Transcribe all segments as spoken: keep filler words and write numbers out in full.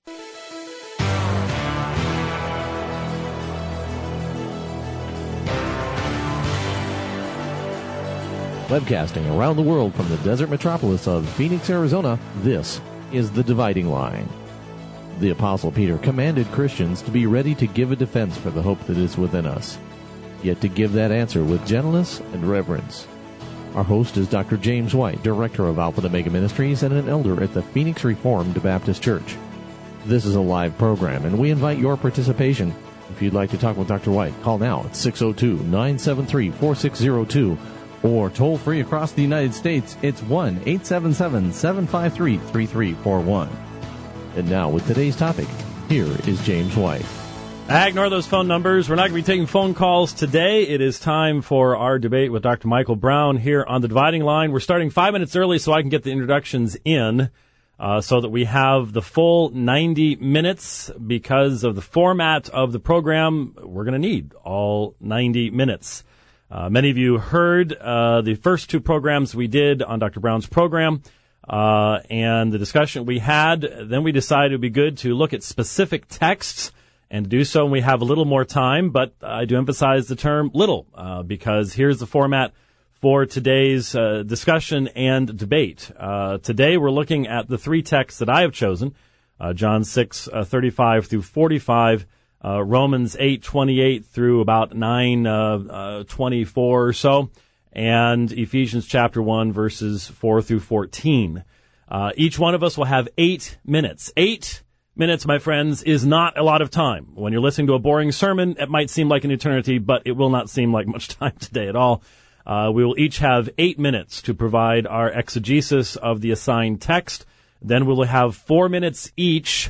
Webcasting around the world from the desert metropolis of Phoenix, Arizona, this is The Dividing Line. The Apostle Peter commanded Christians to be ready to give a defense for the hope that is within us, yet to give that answer with gentleness and reverence. Our host is Doctor James White, Director of Alpha and Omega Ministries and an elder at the Phoenix Reformed Baptist Church. This is a live program, and we invite your participation. If you'd like to talk with Doctor White, call now at six oh two, nine seven three, four six oh two, or toll free across the United States, it's one eight seven seven, seven five three, three three four one. And now with today's topic, here is James White. I ignore those phone numbers. We're not going to be taking phone calls today. It is time for our debate with Doctor Michael Brown here on The Dividing Line. We're starting five minutes early so I can get the introductions in uh, so that we have the full ninety minutes. Because of the format of the program, we're going to need all ninety minutes. Uh, many of you heard uh, the first two programs we did on Doctor Brown's program uh, and the discussion we had. Then we decided it would be good to look at specific texts and to do so when we have a little more time. But I do emphasize the term little uh, because here's the format for today's uh, discussion and debate. Uh, today we're looking at the three texts that I have chosen, uh, John six, uh, thirty-five through forty-five, Uh, Romans eight twenty-eight through about nine twenty-four or so, and Ephesians chapter one, verses four through fourteen. Uh, each one of us will have eight minutes. Eight minutes, my friends, is not a lot of time. When you're listening to a boring sermon, it might seem like an eternity, but it will not seem like much time today at all. Uh, we will each have eight minutes to provide our exegesis of the assigned text. Then we will have four minutes each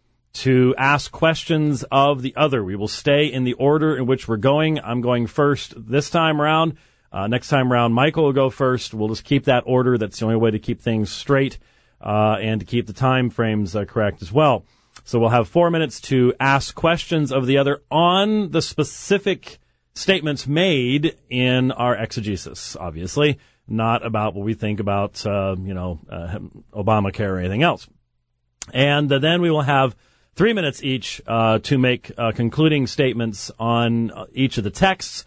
to ask questions of the other. We will stay in the order in which we're going. I'm going first this time around. Uh, next time around, Michael will go first. We'll just keep that order. That's the only way to keep things straight uh, and to keep the time frames uh, correct as well. So we'll have four minutes to ask questions of the other on the specific statements made in our exegesis, obviously, not about what we think about, uh, you know, uh, Obamacare or anything else. And uh, then we will have Three minutes each uh, to make uh, concluding statements on uh, each of the texts.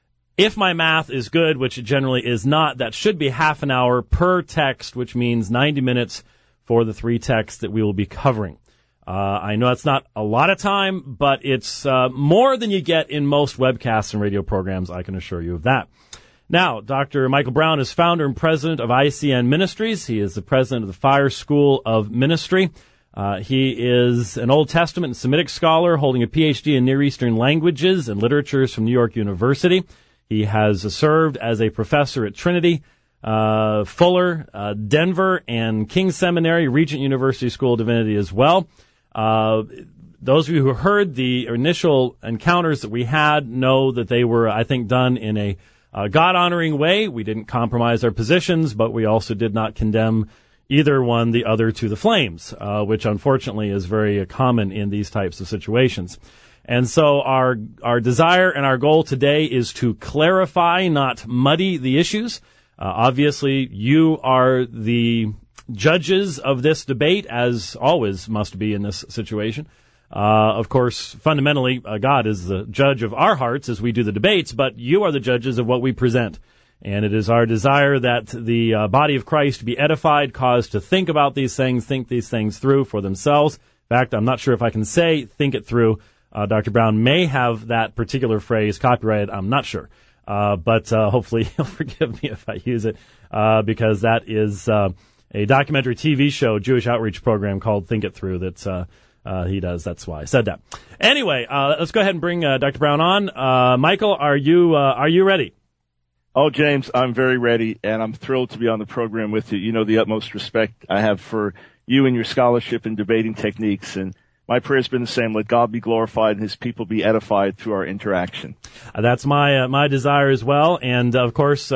If my math is good, which it generally is not, that should be half an hour per text, which means ninety minutes for the three texts that we will be covering. Uh, I know that's not a lot of time, but it's uh, more than you get in most webcasts and radio programs, I can assure you of that. Now, Doctor Michael Brown is founder and president of I C N Ministries. He is the president of the Fire School of Ministry. Uh, he is an Old Testament and Semitic scholar holding a P H D in Near Eastern languages and literatures from New York University. He has uh, served as a professor at Trinity, uh, Fuller, uh, Denver, and King's Seminary, Regent University School of Divinity as well. Uh, those of you who heard the initial encounters that we had know that they were, I think, done in a uh, God-honoring way. We didn't compromise our positions, but we also did not condemn either one the other to the flames, uh, which unfortunately is very uh, common in these types of situations. And so our our desire and our goal today is to clarify, not muddy the issues. Uh, obviously, you are the judges of this debate, as always must be in this situation. Uh, of course, fundamentally, uh, God is the judge of our hearts as we do the debates, but you are the judges of what we present. And it is our desire that the uh, body of Christ be edified, caused to think about these things, think these things through for themselves. In fact, I'm not sure if I can say think it through. Uh, Doctor Brown may have that particular phrase copyrighted. I'm not sure. Uh, but uh, hopefully he'll forgive me if I use it, uh, because that is uh, a documentary T V show, Jewish outreach program called Think It Through that uh, uh, he does. That's why I said that. Anyway, uh, let's go ahead and bring uh, Doctor Brown on. Uh, Michael, are you uh, are you ready? Oh, James, I'm very ready, and I'm thrilled to be on the program with you. You know the utmost respect I have for you and your scholarship and debating techniques, and my prayer has been the same. Let God be glorified and his people be edified through our interaction. Uh, that's my uh, my desire as well. And, uh, of course, uh,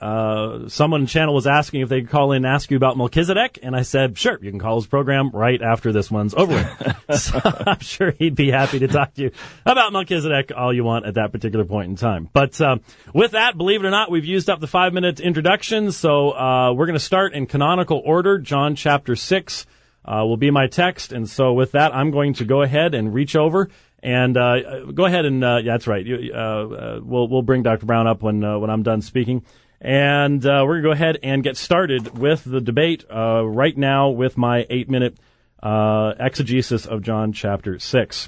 uh, someone in the channel was asking if they could call in and ask you about Melchizedek. And I said, sure, you can call his program right after this one's over with. So I'm sure he'd be happy to talk to you about Melchizedek all you want at that particular point in time. But uh, with that, believe it or not, we've used up the five-minute introduction. So uh, we're going to start in canonical order, John chapter six. uh, will be my text. And so with that, I'm going to go ahead and reach over and uh, go ahead and, uh, yeah, that's right. You, uh, uh, we'll, we'll bring Doctor Brown up when, uh, when I'm done speaking. And uh, we're going to go ahead and get started with the debate uh, right now with my eight-minute uh, exegesis of John chapter six.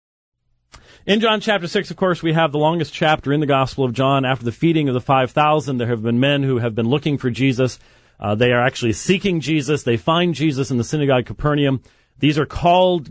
In John chapter six, of course, we have the longest chapter in the Gospel of John. After the feeding of the five thousand, there have been men who have been looking for Jesus. Uh, they are actually seeking Jesus. They find Jesus in the synagogue of Capernaum. These are called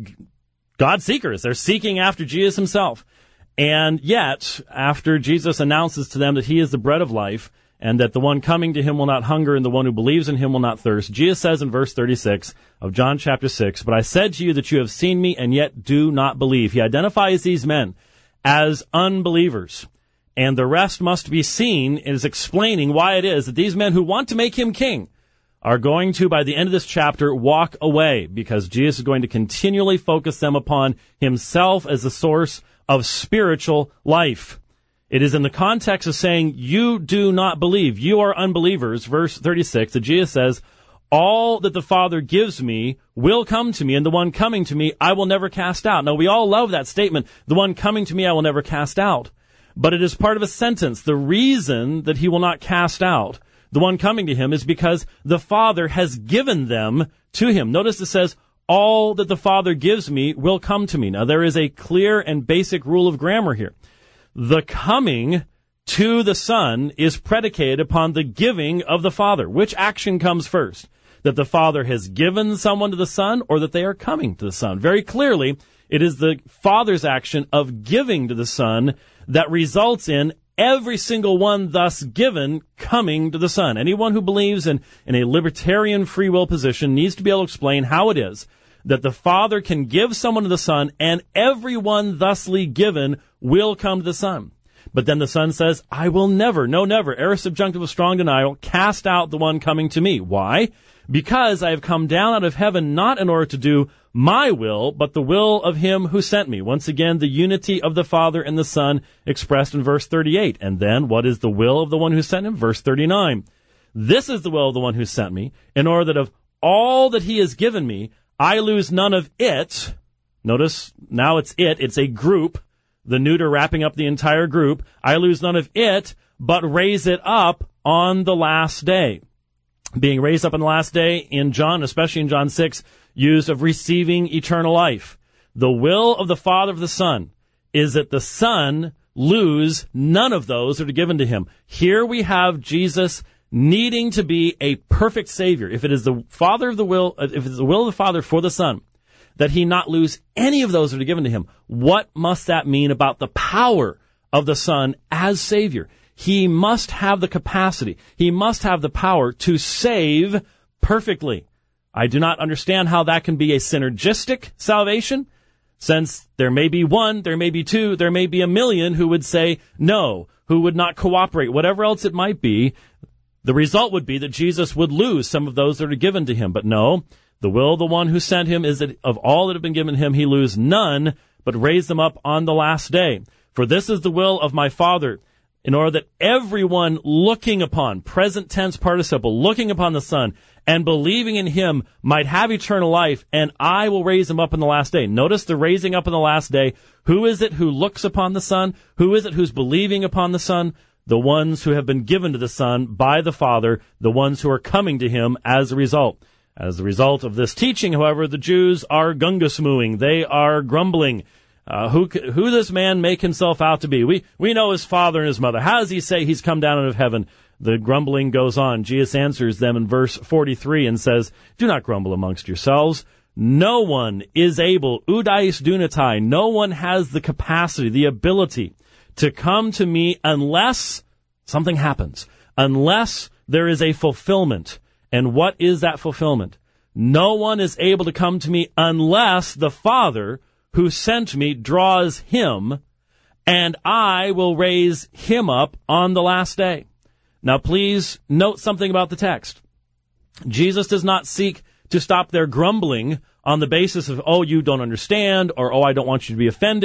God seekers. They're seeking after Jesus himself. And yet, after Jesus announces to them that he is the bread of life, and that the one coming to him will not hunger, and the one who believes in him will not thirst, Jesus says in verse thirty-six of John chapter six, "But I said to you that you have seen me, and yet do not believe." He identifies these men as unbelievers, and the rest must be seen is explaining why it is that these men who want to make him king are going to, by the end of this chapter, walk away, because Jesus is going to continually focus them upon himself as the source of spiritual life. It is in the context of saying, you do not believe, you are unbelievers, verse thirty-six, that Jesus says, "All that the Father gives me will come to me, and the one coming to me I will never cast out." Now, we all love that statement, the one coming to me I will never cast out. But it is part of a sentence. The reason that he will not cast out the one coming to him is because the Father has given them to him. Notice it says, "All that the Father gives me will come to me." Now, there is a clear and basic rule of grammar here. The coming to the Son is predicated upon the giving of the Father. Which action comes first? That the Father has given someone to the Son, or that they are coming to the Son? Very clearly, it is the Father's action of giving to the Son that results in every single one thus given coming to the Son. Anyone who believes in, in a libertarian free will position needs to be able to explain how it is that the Father can give someone to the Son, and everyone thusly given will come to the Son. But then the Son says, "I will never, no never, aorist subjunctive of strong denial, cast out the one coming to me." Why? "Because I have come down out of heaven not in order to do my will, but the will of him who sent me." Once again, the unity of the Father and the Son expressed in verse thirty-eight. And then, what is the will of the one who sent him? Verse thirty-nine. "This is the will of the one who sent me, in order that of all that he has given me, I lose none of it." Notice, now it's it, it's a group, the neuter wrapping up the entire group. "I lose none of it, but raise it up on the last day." Being raised up on the last day in John, especially in John six, used of receiving eternal life. The will of the Father of the Son is that the Son lose none of those that are given to him. Here we have Jesus needing to be a perfect Savior. If it is the Father of the will, if it is the will of the Father for the Son, that he not lose any of those that are given to him, what must that mean about the power of the Son as Savior? He must have the capacity, he must have the power to save perfectly. I do not understand how that can be a synergistic salvation, since there may be one, there may be two, there may be a million who would say no, who would not cooperate, whatever else it might be. The result would be that Jesus would lose some of those that are given to him. But no, the will of the one who sent him is that of all that have been given him, he lose none, but raise them up on the last day. "For this is the will of my Father, in order that everyone looking upon," present tense participle, looking upon the Son, "and believing in him might have eternal life, and I will raise him up on the last day." Notice the raising up on the last day. Who is it who looks upon the Son? Who is it who's believing upon the Son? The ones who have been given to the Son by the Father, the ones who are coming to him as a result. As a result of this teaching, however, the Jews are gungasmooing. They are grumbling. Uh, who who this man make himself out to be? We we know his father and his mother. How does he say he's come down out of heaven? The grumbling goes on. Jesus answers them in verse forty-three and says, "Do not grumble amongst yourselves. No one is able, udais dunatai, no one has the capacity, the ability to come to me unless something happens, unless there is a fulfillment." And what is that fulfillment? No one is able to come to me unless the Father who sent me draws him, and I will raise him up on the last day. Now, please note something about the text. Jesus does not seek to stop their grumbling on the basis of, oh, you don't understand, or, oh, I don't want you to be offended.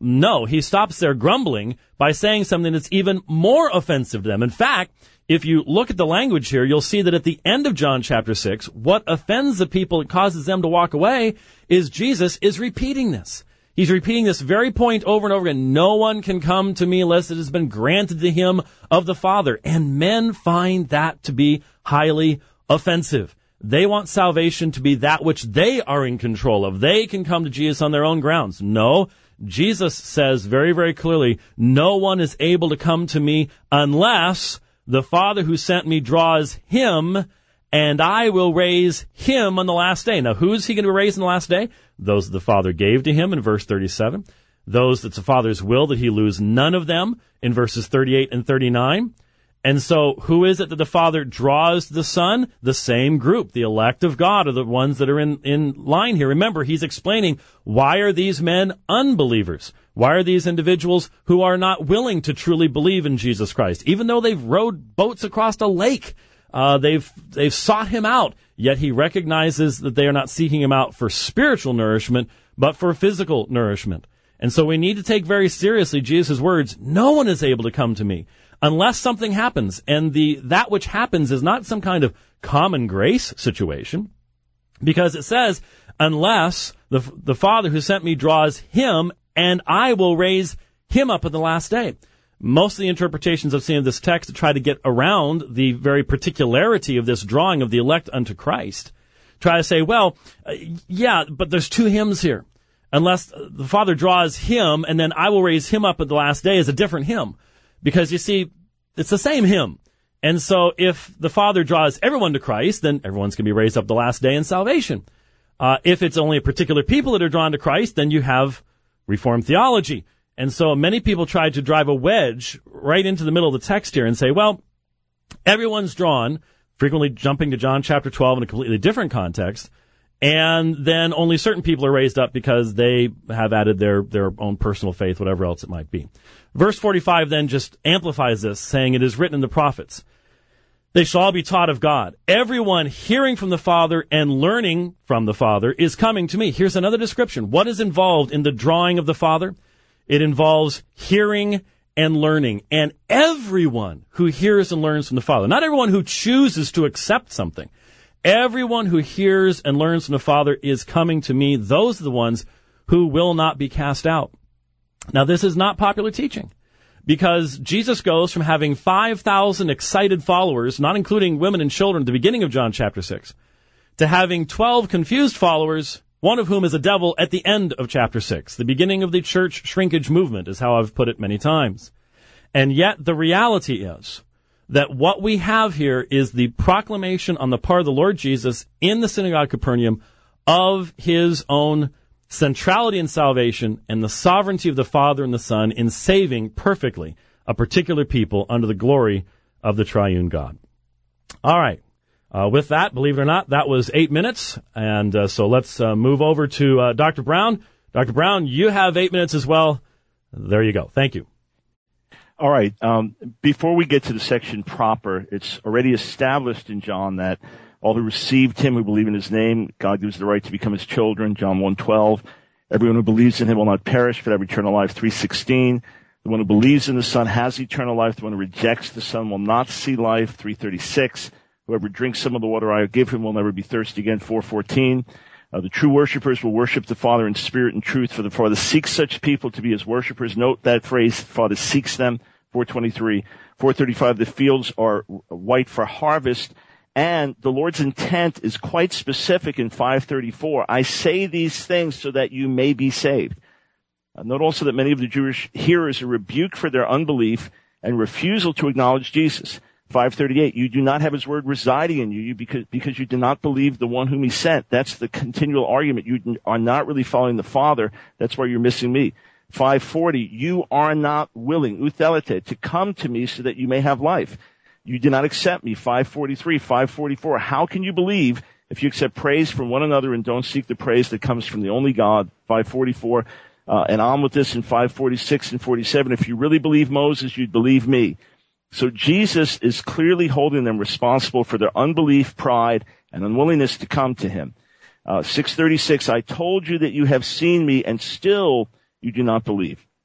No, he stops their grumbling by saying something that's even more offensive to them. In fact, if you look at the language here, you'll see that at the end of John chapter six, what offends the people and causes them to walk away is Jesus is repeating this. He's repeating this very point over and over again. No one can come to me unless it has been granted to him of the Father. And men find that to be highly offensive. They want salvation to be that which they are in control of. They can come to Jesus on their own grounds. No, Jesus says very, very clearly, no one is able to come to me unless the Father who sent me draws him, and I will raise him on the last day. Now, who is he going to raise on the last day? Those that the Father gave to him in verse thirty-seven. Those that's the Father's will that he lose none of them in verses thirty-eight and thirty-nine. And so who is it that the Father draws the Son? The same group. The elect of God are the ones that are in, in line here. Remember, he's explaining, why are these men unbelievers? Why are these individuals who are not willing to truly believe in Jesus Christ? Even though they've rowed boats across a lake, uh, they've, they've sought him out, yet he recognizes that they are not seeking him out for spiritual nourishment, but for physical nourishment. And so we need to take very seriously Jesus' words, no one is able to come to me unless something happens. And the that which happens is not some kind of common grace situation, because it says, unless the the Father who sent me draws him, and I will raise him up at the last day. Most of the interpretations I've seen of this text to try to get around the very particularity of this drawing of the elect unto Christ try to say, well, uh, yeah, but there's two hymns here. Unless the Father draws him, and then I will raise him up at the last day is a different hymn. Because, you see, it's the same hymn. And so if the Father draws everyone to Christ, then everyone's going to be raised up the last day in salvation. Uh, if it's only a particular people that are drawn to Christ, then you have Reformed theology. And so many people tried to drive a wedge right into the middle of the text here and say, well, everyone's drawn, frequently jumping to John chapter twelve in a completely different context, and then only certain people are raised up because they have added their, their own personal faith, whatever else it might be. Verse forty-five then just amplifies this, saying, it is written in the prophets, they shall all be taught of God. Everyone hearing from the Father and learning from the Father is coming to me. Here's another description. What is involved in the drawing of the Father? It involves hearing and learning. And everyone who hears and learns from the Father, not everyone who chooses to accept something, everyone who hears and learns from the Father is coming to me. Those are the ones who will not be cast out. Now, this is not popular teaching, because Jesus goes from having five thousand excited followers, not including women and children at the beginning of John chapter six, to having twelve confused followers, one of whom is a devil, at the end of chapter six. The beginning of the church shrinkage movement is how I've put it many times. And yet the reality is that what we have here is the proclamation on the part of the Lord Jesus in the synagogue of Capernaum of his own centrality in salvation and the sovereignty of the Father and the Son in saving perfectly a particular people under the glory of the triune God. All right. Uh, with that, believe it or not, that was eight minutes. And uh, so let's uh, move over to uh, Doctor Brown. Doctor Brown, you have eight minutes as well. There you go. Thank you. All right. Um, before we get to the section proper, it's already established in John that all who received him, who believe in his name, God gives the right to become his children, John one twelve. Everyone who believes in him will not perish, but have eternal life, three sixteen. The one who believes in the Son has eternal life. The one who rejects the Son will not see life, three thirty-six. Whoever drinks some of the water I give him will never be thirsty again, four fourteen. Uh, the true worshipers will worship the Father in spirit and truth, for the Father seeks such people to be his worshipers. Note that phrase, Father seeks them, four twenty-three. four thirty-five, the fields are white for harvest. And the Lord's intent is quite specific in five thirty-four. I say these things so that you may be saved. Uh, note also that many of the Jewish hearers are rebuked for their unbelief and refusal to acknowledge Jesus. five thirty-eight, you do not have his word residing in you, you because, because you do not believe the one whom he sent. That's the continual argument. You are not really following the Father. That's why you're missing me. five forty, you are not willing, uthelete, to come to me so that you may have life. You did not accept me, five forty-three, five forty-four. How can you believe if you accept praise from one another and don't seek the praise that comes from the only God, five forty-four. Uh, and on with this in five forty-six and forty-seven. If you really believe Moses, you'd believe me. So Jesus is clearly holding them responsible for their unbelief, pride, and unwillingness to come to him. Uh, six thirty-six, I told you that you have seen me and still you do not believe.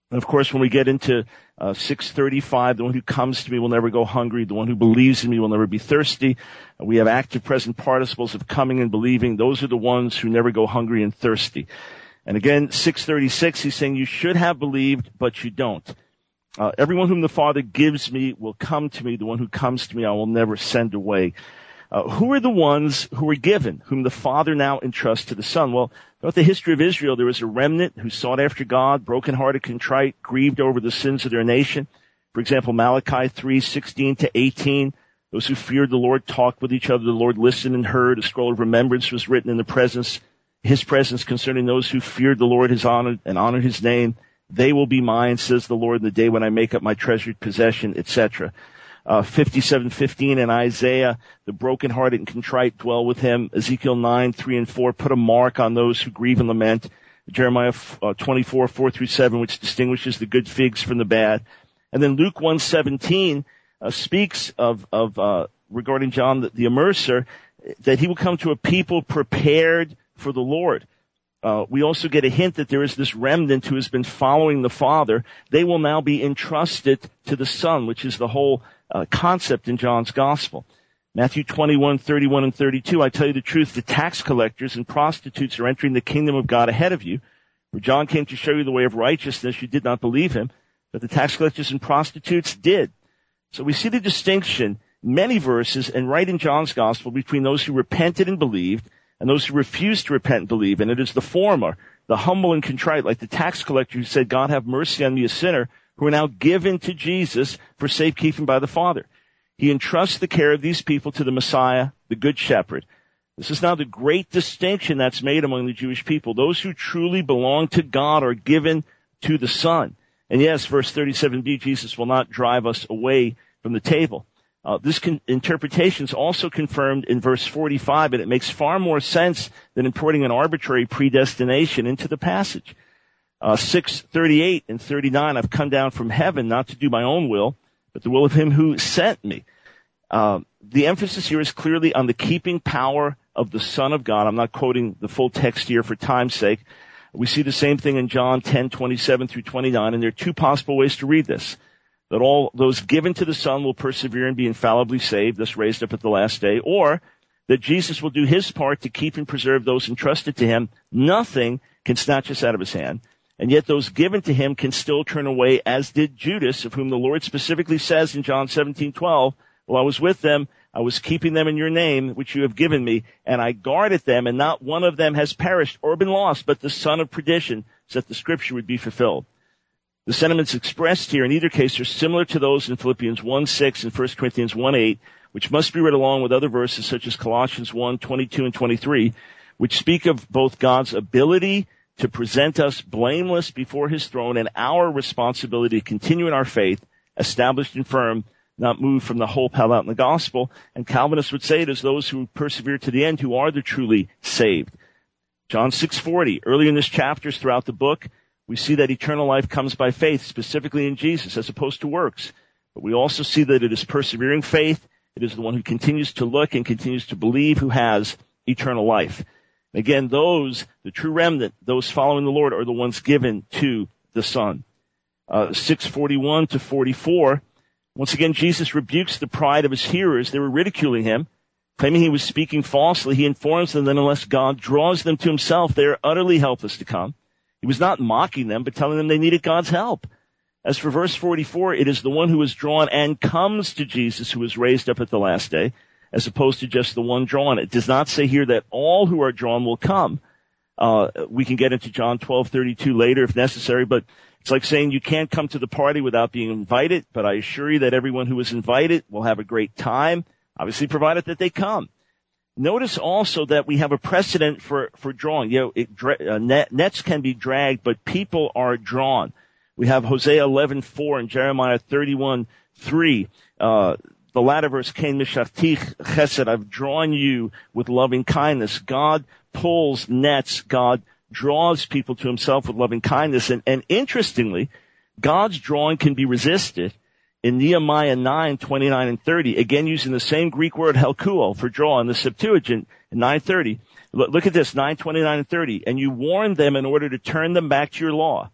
And of course, when we get into uh, six thirty-five, the one who comes to me will never go hungry. The one who believes in me will never be thirsty. Uh, we have active present participles of coming and believing. Those are the ones who never go hungry and thirsty. And again, six thirty-six, he's saying you should have believed, but you don't. Uh, everyone whom the Father gives me will come to me. The one who comes to me I will never send away. Uh, who are the ones who are given, whom the Father now entrusts to the Son? Well, throughout the history of Israel, there was a remnant who sought after God, brokenhearted, contrite, grieved over the sins of their nation. For example, Malachi three sixteen to eighteen. Those who feared the Lord talked with each other. The Lord listened and heard. A scroll of remembrance was written in the presence, his presence concerning those who feared the Lord his honored and honored his name. They will be mine, says the Lord, in the day when I make up my treasured possession, et cetera. Uh, fifty-seven fifteen in Isaiah, the brokenhearted and contrite dwell with him. Ezekiel nine three and four, put a mark on those who grieve and lament. Jeremiah uh, twenty-four four through seven, which distinguishes the good figs from the bad. And then Luke one seventeen uh, speaks of, of uh, regarding John the, the Immerser, that he will come to a people prepared for the Lord. Uh, we also get a hint that there is this remnant who has been following the Father. They will now be entrusted to the Son, which is the whole uh, concept in John's Gospel. Matthew twenty-one thirty-one and thirty-two, I tell you the truth, the tax collectors and prostitutes are entering the kingdom of God ahead of you. For John came to show you the way of righteousness. You did not believe him, but the tax collectors and prostitutes did. So we see the distinction, many verses, and right in John's Gospel, between those who repented and believed and those who refused to repent and believe. And it is the former, the humble and contrite, like the tax collector who said, God have mercy on me, a sinner, who are now given to Jesus for safekeeping by the Father. He entrusts the care of these people to the Messiah, the Good Shepherd. This is now the great distinction that's made among the Jewish people. Those who truly belong to God are given to the Son. And yes, verse thirty-seven b, Jesus will not drive us away from the table. Uh, this con- interpretation is also confirmed in verse forty-five, and it makes far more sense than importing an arbitrary predestination into the passage. Uh, six thirty-eight and thirty-nine, I've come down from heaven not to do my own will, but the will of him who sent me. Uh, the emphasis here is clearly on the keeping power of the Son of God. I'm not quoting the full text here for time's sake. We see the same thing in John ten twenty-seven through twenty-nine, and there are two possible ways to read this. That all those given to the Son will persevere and be infallibly saved, thus raised up at the last day, or that Jesus will do his part to keep and preserve those entrusted to him. Nothing can snatch us out of his hand, and yet those given to him can still turn away, as did Judas, of whom the Lord specifically says in John seventeen twelve, while I was with them, I was keeping them in your name, which you have given me, and I guarded them, and not one of them has perished or been lost, but the son of perdition, so that the scripture would be fulfilled. The sentiments expressed here in either case are similar to those in Philippians one six and First Corinthians one eight, which must be read along with other verses such as Colossians one twenty-two and twenty-three, which speak of both God's ability to present us blameless before his throne and our responsibility to continue in our faith, established and firm, not moved from the hope held out in the gospel. And Calvinists would say it is those who persevere to the end who are the truly saved. John six forty, early in this chapter, throughout the book, we see that eternal life comes by faith, specifically in Jesus, as opposed to works. But we also see that it is persevering faith. It is the one who continues to look and continues to believe who has eternal life. Again, those, the true remnant, those following the Lord, are the ones given to the Son. Uh, six forty-one to forty-four, once again, Jesus rebukes the pride of his hearers. They were ridiculing him, claiming he was speaking falsely. He informs them that unless God draws them to himself, they are utterly helpless to come. He was not mocking them, but telling them they needed God's help. As for verse forty-four, it is the one who is drawn and comes to Jesus who is raised up at the last day, as opposed to just the one drawn. It does not say here that all who are drawn will come. Uh, we can get into John twelve thirty-two later if necessary, but it's like saying you can't come to the party without being invited, but I assure you that everyone who is invited will have a great time, obviously provided that they come. Notice also that we have a precedent for, for drawing. You know, it, uh, net, nets can be dragged, but people are drawn. We have Hosea eleven four and Jeremiah thirty-one three. Uh, the latter verse, Kain mishachtich chesed, I've drawn you with loving kindness. God pulls nets. God draws people to himself with loving kindness. And, and interestingly, God's drawing can be resisted. In Nehemiah nine twenty-nine and thirty, again using the same Greek word helkuo for draw in the Septuagint in nine thirty. Look, look at this, nine twenty-nine and thirty. And you warned them in order to turn them back to your law.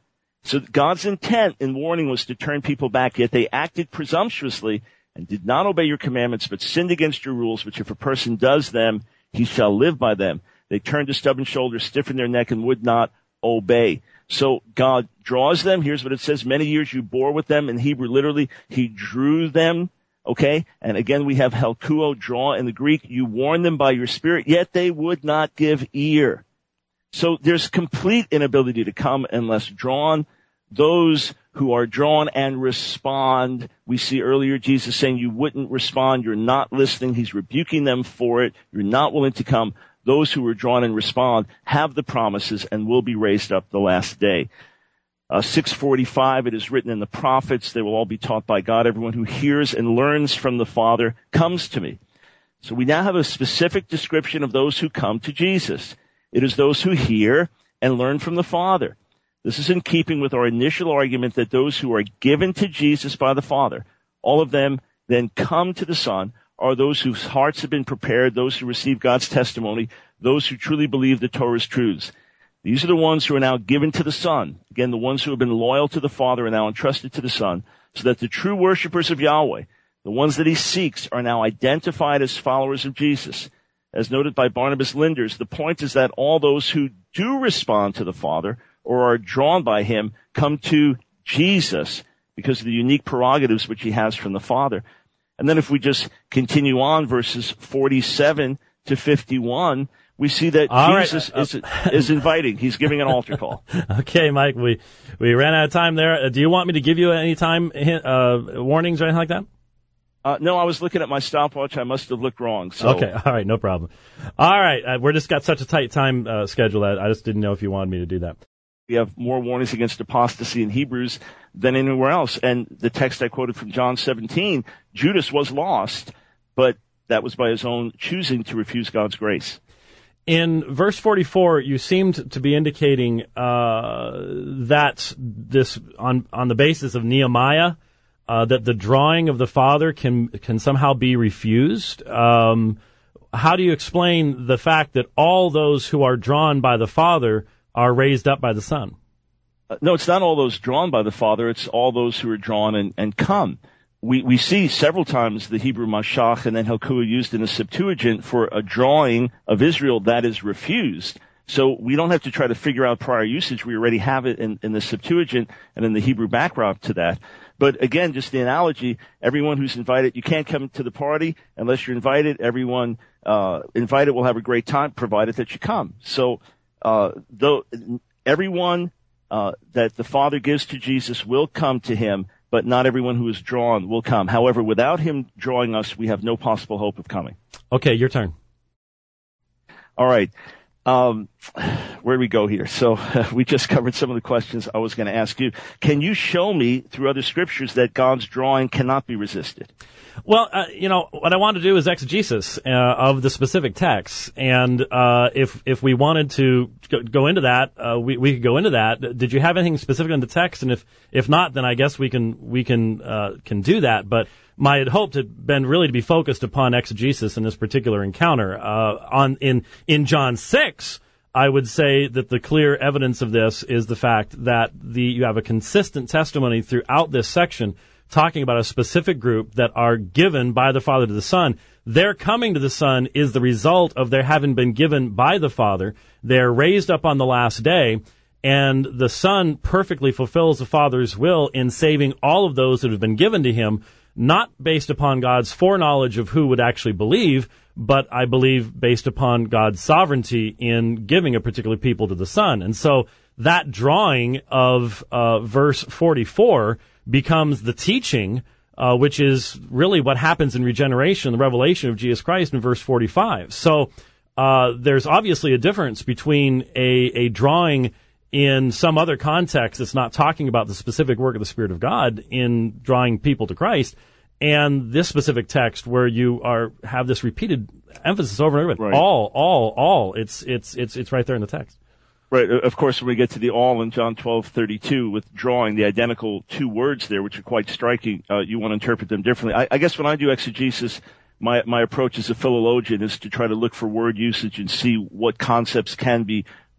So God's intent in warning was to turn people back, yet they acted presumptuously and did not obey your commandments, but sinned against your rules, which if a person does them, he shall live by them. They turned a stubborn shoulder, stiffened their neck, and would not obey. So God draws them. Here's what it says. Many years you bore with them. In Hebrew, literally, he drew them. Okay? And again, we have helkuo, draw in the Greek. You warned them by your spirit, yet they would not give ear. So there's complete inability to come unless drawn. Those who are drawn and respond, we see earlier Jesus saying you wouldn't respond, you're not listening, he's rebuking them for it, you're not willing to come. Those who are drawn and respond have the promises and will be raised up the last day. Uh, six forty-five, it is written in the prophets, they will all be taught by God. Everyone who hears and learns from the Father comes to me. So we now have a specific description of those who come to Jesus. It is those who hear and learn from the Father. This is in keeping with our initial argument that those who are given to Jesus by the Father, all of them then come to the Son, are those whose hearts have been prepared, those who receive God's testimony, those who truly believe the Torah's truths. These are the ones who are now given to the Son. Again, the ones who have been loyal to the Father are now entrusted to the Son, so that the true worshipers of Yahweh, the ones that he seeks, are now identified as followers of Jesus. As noted by Barnabas Linders, the point is that all those who do respond to the Father or are drawn by him come to Jesus because of the unique prerogatives which he has from the Father. And then if we just continue on, verses forty-seven to fifty-one, we see that All Jesus right. uh, is, is inviting. He's giving an altar call. Okay, Mike, we, we ran out of time there. Uh, do you want me to give you any time uh, warnings or anything like that? Uh, no, I was looking at my stopwatch. I must have looked wrong. So. Okay, all right, no problem. All right, uh, we're just got such a tight time uh, schedule that I just didn't know if you wanted me to do that. We have more warnings against apostasy in Hebrews than anywhere else. And the text I quoted from John seventeen, Judas was lost, but that was by his own choosing to refuse God's grace. In verse forty-four, you seemed to be indicating uh, that this, on on the basis of Nehemiah, uh, that the drawing of the Father can can somehow be refused. Um, how do you explain the fact that all those who are drawn by the Father are raised up by the Son? Uh, no, it's not all those drawn by the Father. It's all those who are drawn and, and come. We we see several times the Hebrew mashach and then helkuah used in the Septuagint for a drawing of Israel that is refused. So we don't have to try to figure out prior usage. We already have it in, in the Septuagint and in the Hebrew backdrop to that. But again, just the analogy, everyone who's invited, you can't come to the party unless you're invited. Everyone uh, invited will have a great time, provided that you come. So uh, though everyone uh, that the Father gives to Jesus will come to him, but not everyone who is drawn will come. However, without him drawing us, we have no possible hope of coming. Okay, your turn. All right. Um, where do we go here? So uh, we just covered some of the questions I was going to ask you. Can you show me through other scriptures that God's drawing cannot be resisted? Well, uh, you know, what I want to do is exegesis uh, of the specific texts. And uh, if if we wanted to go, go into that, uh, we, we could go into that. Did you have anything specific in the text? And if, if not, then I guess we can we can uh, can do that. But my hope had been really to be focused upon exegesis in this particular encounter. Uh, on in in John six, I would say that the clear evidence of this is the fact that the you have a consistent testimony throughout this section talking about a specific group that are given by the Father to the Son. Their coming to the Son is the result of their having been given by the Father. They're raised up on the last day, and the Son perfectly fulfills the Father's will in saving all of those that have been given to him, not based upon God's foreknowledge of who would actually believe, but I believe based upon God's sovereignty in giving a particular people to the Son. And so that drawing of uh, verse forty-four becomes the teaching, uh, which is really what happens in regeneration, the revelation of Jesus Christ in verse forty-five. So uh, there's obviously a difference between a, a drawing in some other context that's not talking about the specific work of the Spirit of God in drawing people to Christ, and this specific text where you are have this repeated emphasis over and over again. Right. All, all, all. It's it's it's it's right there in the text. Right. Of course, when we get to the all in John twelve thirty-two with drawing, the identical two words there, which are quite striking, uh, you want to interpret them differently. I, I guess when I do exegesis, my, my approach as a philologian is to try to look for word usage and see what concepts can be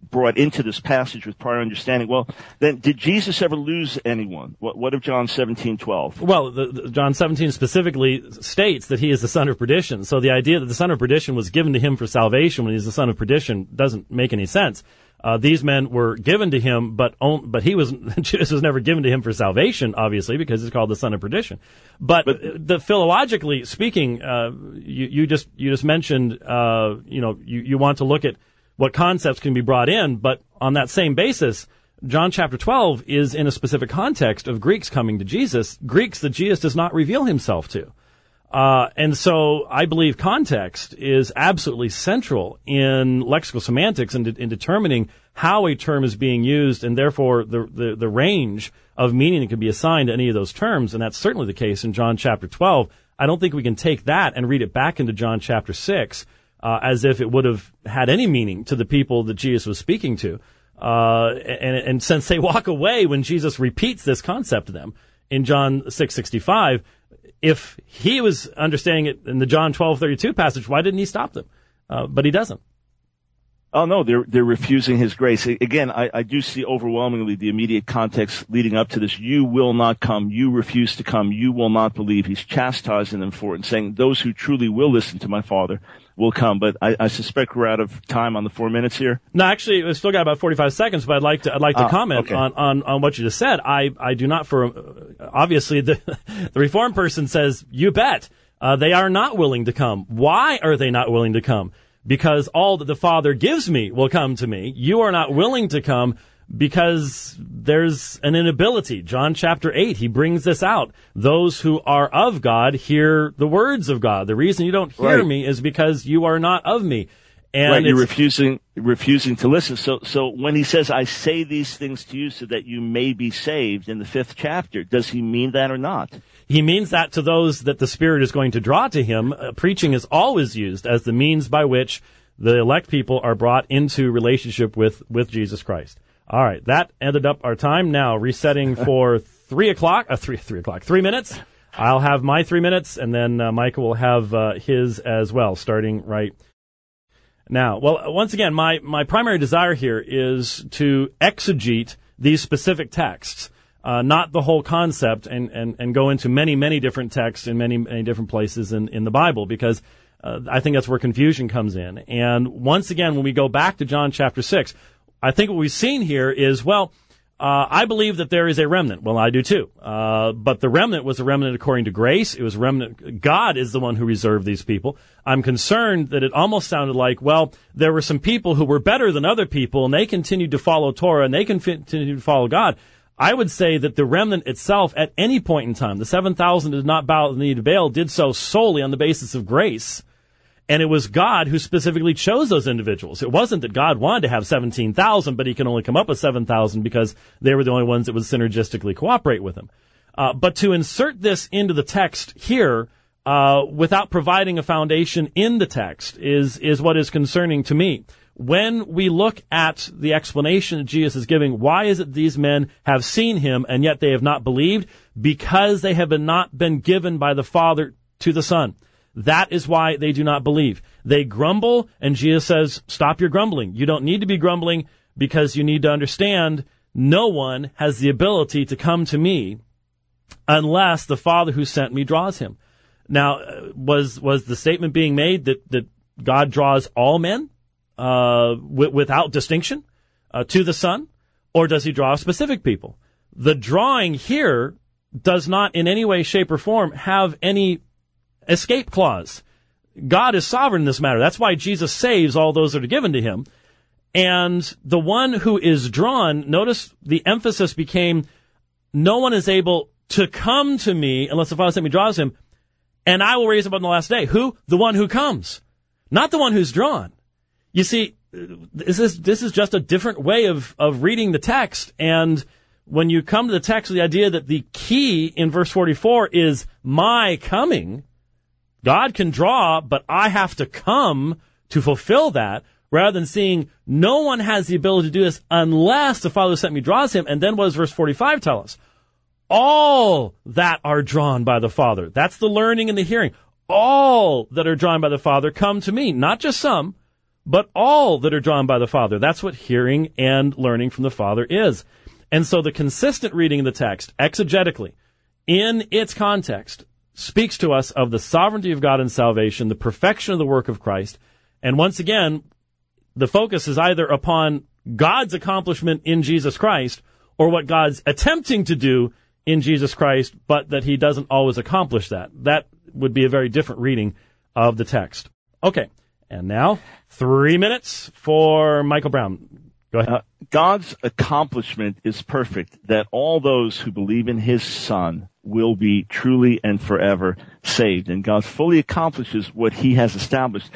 brought into this passage with prior understanding. Well, then did Jesus ever lose anyone? What, what of John seventeen twelve? Well, the, the, John seventeen specifically states that he is the son of perdition. So the idea that the son of perdition was given to him for salvation when he's the son of perdition doesn't make any sense. Uh, these men were given to him, but on, but he was Jesus was never given to him for salvation, obviously, because he's called the son of perdition. But, but the philologically speaking, uh, you, you just you just mentioned, uh, you know, you, you want to look at what concepts can be brought in, but on that same basis, John chapter twelve is in a specific context of Greeks coming to Jesus, Greeks that Jesus does not reveal himself to. Uh, and so I believe context is absolutely central in lexical semantics and in, in determining how a term is being used and therefore the, the, the range of meaning that can be assigned to any of those terms. And that's certainly the case in John chapter twelve. I don't think we can take that and read it back into John chapter six, uh, as if it would have had any meaning to the people that Jesus was speaking to. Uh, and, and since they walk away when Jesus repeats this concept to them in John six sixty-five, if he was understanding it in the John twelve thirty-two passage, why didn't he stop them? Uh, but he doesn't. Oh, no, they're they're refusing his grace. Again, I, I do see overwhelmingly the immediate context leading up to this. You will not come. You refuse to come. You will not believe. He's chastising them for it and saying, those who truly will listen to my Father will come. But I, I suspect we're out of time on the four minutes here. No, actually, we've still got about forty-five seconds, but I'd like to I'd like to uh, comment okay. on, on, on what you just said. I, I do not for obviously the the Reformed person says, you bet. Uh, they are not willing to come. Why are they not willing to come? Because all that the Father gives me will come to me. You are not willing to come because there's an inability. John chapter eight, he brings this out. Those who are of God hear the words of God. The reason you don't hear right. me is because you are not of me. And right, you're refusing refusing to listen. So so when he says, I say these things to you so that you may be saved in the fifth chapter, does he mean that or not? He means that to those that the Spirit is going to draw to him. Uh, preaching is always used as the means by which the elect people are brought into relationship with, with Jesus Christ. All right, that ended up our time. Now, resetting for three o'clock, uh, three, three o'clock, three minutes. I'll have my three minutes, and then uh, Michael will have uh, his as well, starting right now. Well, once again, my, my primary desire here is to exegete these specific texts. Uh, not the whole concept, and, and, and go into many, many different texts in many, many different places in, in the Bible, because uh, I think that's where confusion comes in. And once again, when we go back to John chapter six, I think what we've seen here is, well, uh, I believe that there is a remnant. Well, I do too. Uh, but the remnant was a remnant according to grace. It was a remnant. God is the one who reserved these people. I'm concerned that it almost sounded like, well, there were some people who were better than other people, and they continued to follow Torah, and they continued to follow God. I would say that the remnant itself, at any point in time, the seven thousand did not bow the knee to Baal, did so solely on the basis of grace. And it was God who specifically chose those individuals. It wasn't that God wanted to have seventeen thousand, but he can only come up with seven thousand because they were the only ones that would synergistically cooperate with him. Uh, but to insert this into the text here, uh, without providing a foundation in the text is, is what is concerning to me. When we look at the explanation that Jesus is giving, why is it these men have seen him and yet they have not believed? Because they have been not been given by the Father to the Son. That is why they do not believe. They grumble, and Jesus says, stop your grumbling. You don't need to be grumbling because you need to understand no one has the ability to come to me unless the Father who sent me draws him. Now, was was the statement being made that, that God draws all men? Uh, w- without distinction, uh, to the Son, or does he draw specific people? The drawing here does not in any way, shape, or form have any escape clause. God is sovereign in this matter. That's why Jesus saves all those that are given to him. And the one who is drawn, notice the emphasis became, no one is able to come to me unless the Father sent me draws him, and I will raise him up on the last day. Who? The one who comes, not the one who's drawn. You see, this is, this is just a different way of, of reading the text. And when you come to the text with the idea that the key in verse forty-four is my coming, God can draw, but I have to come to fulfill that, rather than seeing no one has the ability to do this unless the Father who sent me draws him. And then what does verse forty-five tell us? All that are drawn by the Father. That's the learning and the hearing. All that are drawn by the Father come to me, not just some. but all that are drawn by the Father. That's what hearing and learning from the Father is. And so the consistent reading of the text, exegetically, in its context, speaks to us of the sovereignty of God in salvation, the perfection of the work of Christ. And once again, the focus is either upon God's accomplishment in Jesus Christ or what God's attempting to do in Jesus Christ, but that he doesn't always accomplish that. That would be a very different reading of the text. Okay, and now three minutes for Michael Brown. Go ahead. Uh, God's accomplishment is perfect, that all those who believe in his Son will be truly and forever saved. And God fully accomplishes what he has established.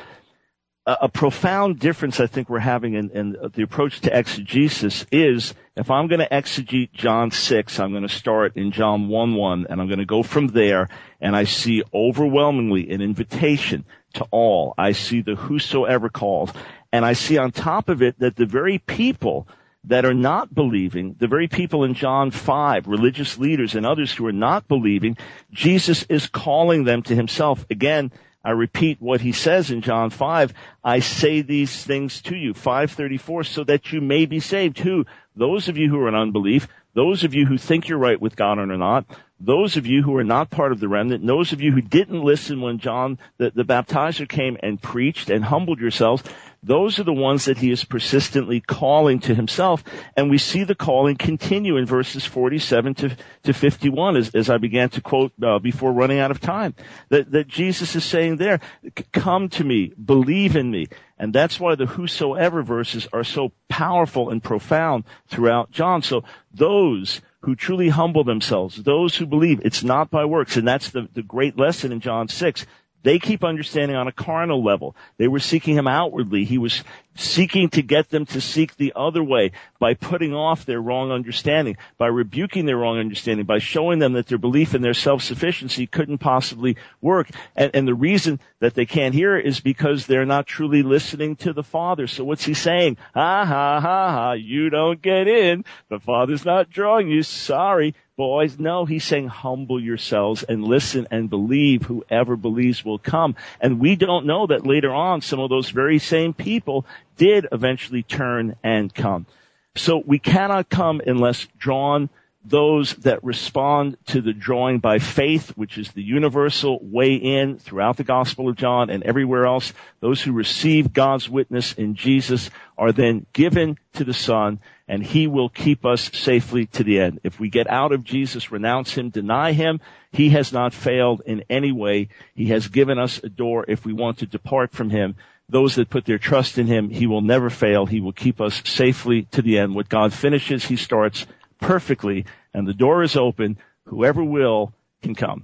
A, a profound difference I think we're having in, in the approach to exegesis is, if I'm going to exegete John six, I'm going to start in John one one, and I'm going to go from there, and I see overwhelmingly an invitation to all. I see the whosoever calls. And I see on top of it that the very people that are not believing, the very people in John five, religious leaders and others who are not believing, Jesus is calling them to himself. Again, I repeat what he says in John five, I say these things to you, five thirty-four, so that you may be saved. Who? Those of you who are in unbelief, those of you who think you're right with God or not, those of you who are not part of the remnant, those of you who didn't listen when John the, the baptizer came and preached and humbled yourselves, those are the ones that he is persistently calling to himself. And we see the calling continue in verses forty-seven to, to fifty-one, as, as I began to quote uh, before running out of time, that, that Jesus is saying there, come to me, believe in me. And that's why the whosoever verses are so powerful and profound throughout John. So those who truly humble themselves, those who believe, it's not by works. And that's the, the great lesson in John six. They keep understanding on a carnal level. They were seeking him outwardly. He was seeking to get them to seek the other way by putting off their wrong understanding, by rebuking their wrong understanding, by showing them that their belief in their self-sufficiency couldn't possibly work. And, and the reason that they can't hear it is because they're not truly listening to the Father. So what's he saying? Ha, ha, ha, ha, you don't get in. The Father's not drawing you. Sorry. Boys, no, he's saying humble yourselves and listen and believe. Whoever believes will come. And we don't know that later on some of those very same people did eventually turn and come. So we cannot come unless drawn. Those that respond to the drawing by faith, which is the universal way in throughout the Gospel of John and everywhere else, those who receive God's witness in Jesus are then given to the Son, and he will keep us safely to the end. If we get out of Jesus, renounce him, deny him, he has not failed in any way. He has given us a door if we want to depart from him. Those that put their trust in him, he will never fail. He will keep us safely to the end. What God finishes, he starts perfectly, and the door is open. Whoever will can come.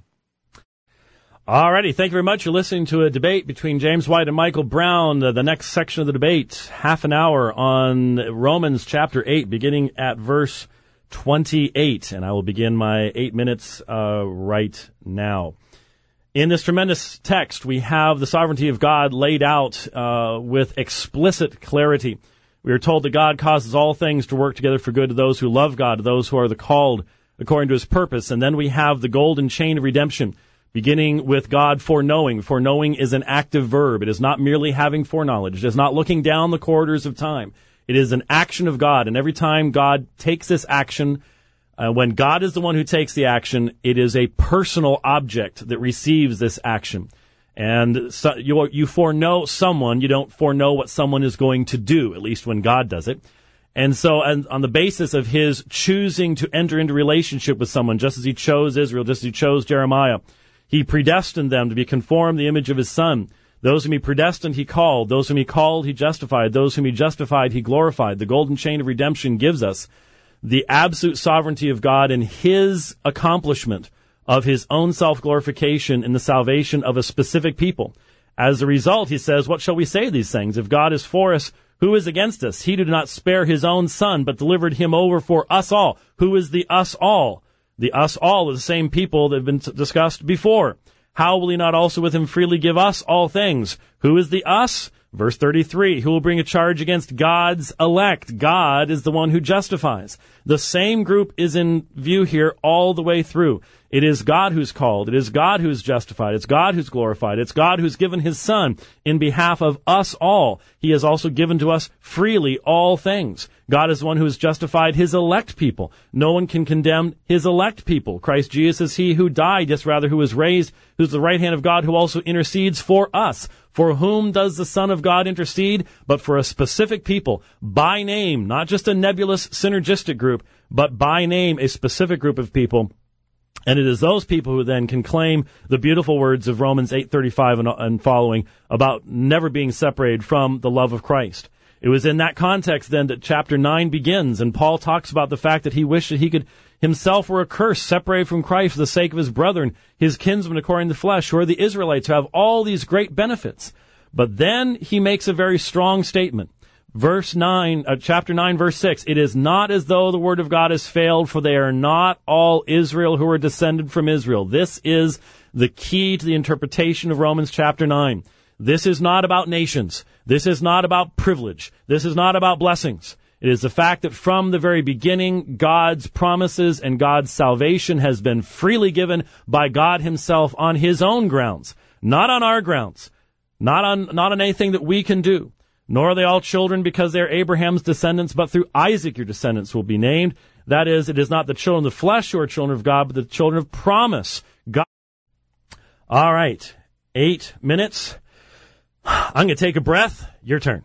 All righty. Thank you very much. You're listening to a debate between James White and Michael Brown. Uh, the next section of the debate, half an hour on Romans chapter eight, beginning at verse twenty-eight. And I will begin my eight minutes uh, right now. In this tremendous text, we have the sovereignty of God laid out uh, with explicit clarity. We are told that God causes all things to work together for good to those who love God, to those who are the called according to his purpose. And then we have the golden chain of redemption, beginning with God foreknowing. Foreknowing is an active verb. It is not merely having foreknowledge. It is not looking down the corridors of time. It is an action of God. And every time God takes this action, uh, when God is the one who takes the action, it is a personal object that receives this action. And so you, you foreknow someone, you don't foreknow what someone is going to do, at least when God does it. And so and on the basis of his choosing to enter into relationship with someone, just as he chose Israel, just as he chose Jeremiah, he predestined them to be conformed to the image of his Son. Those whom he predestined, he called. Those whom he called, he justified. Those whom he justified, he glorified. The golden chain of redemption gives us the absolute sovereignty of God and his accomplishment of his own self-glorification in the salvation of a specific people. As a result, he says, what shall we say of these things? If God is for us, who is against us? He did not spare his own Son, but delivered him over for us all. Who is the us all? The us all are the same people that have been discussed before. How will he not also with him freely give us all things? Who is the us? Verse thirty-three, who will bring a charge against God's elect? God is the one who justifies. The same group is in view here all the way through. It is God who's called. It is God who's justified. It's God who's glorified. It's God who's given his Son in behalf of us all. He has also given to us freely all things. God is the one who has justified his elect people. No one can condemn his elect people. Christ Jesus is he who died, yes, rather, who was raised, who's the right hand of God, who also intercedes for us. For whom does the Son of God intercede? But for a specific people, by name, not just a nebulous synergistic group, but by name, a specific group of people. And it is those people who then can claim the beautiful words of Romans eight thirty-five and, and following about never being separated from the love of Christ. It was in that context then that chapter nine begins, and Paul talks about the fact that he wished that he could himself were accursed, separated from Christ for the sake of his brethren, his kinsmen according to the flesh, who are the Israelites, who have all these great benefits. But then he makes a very strong statement. Verse nine, uh, chapter nine, verse six, it is not as though the word of God has failed, for they are not all Israel who are descended from Israel. This is the key to the interpretation of Romans chapter nine. This is not about nations. This is not about privilege. This is not about blessings. It is the fact that from the very beginning, God's promises and God's salvation has been freely given by God himself on his own grounds, not on our grounds, not on, not on anything that we can do. Nor are they all children because they are Abraham's descendants, but through Isaac your descendants will be named. That is, it is not the children of the flesh who are children of God, but the children of promise. God. All right. Eight minutes. I'm going to take a breath. Your turn.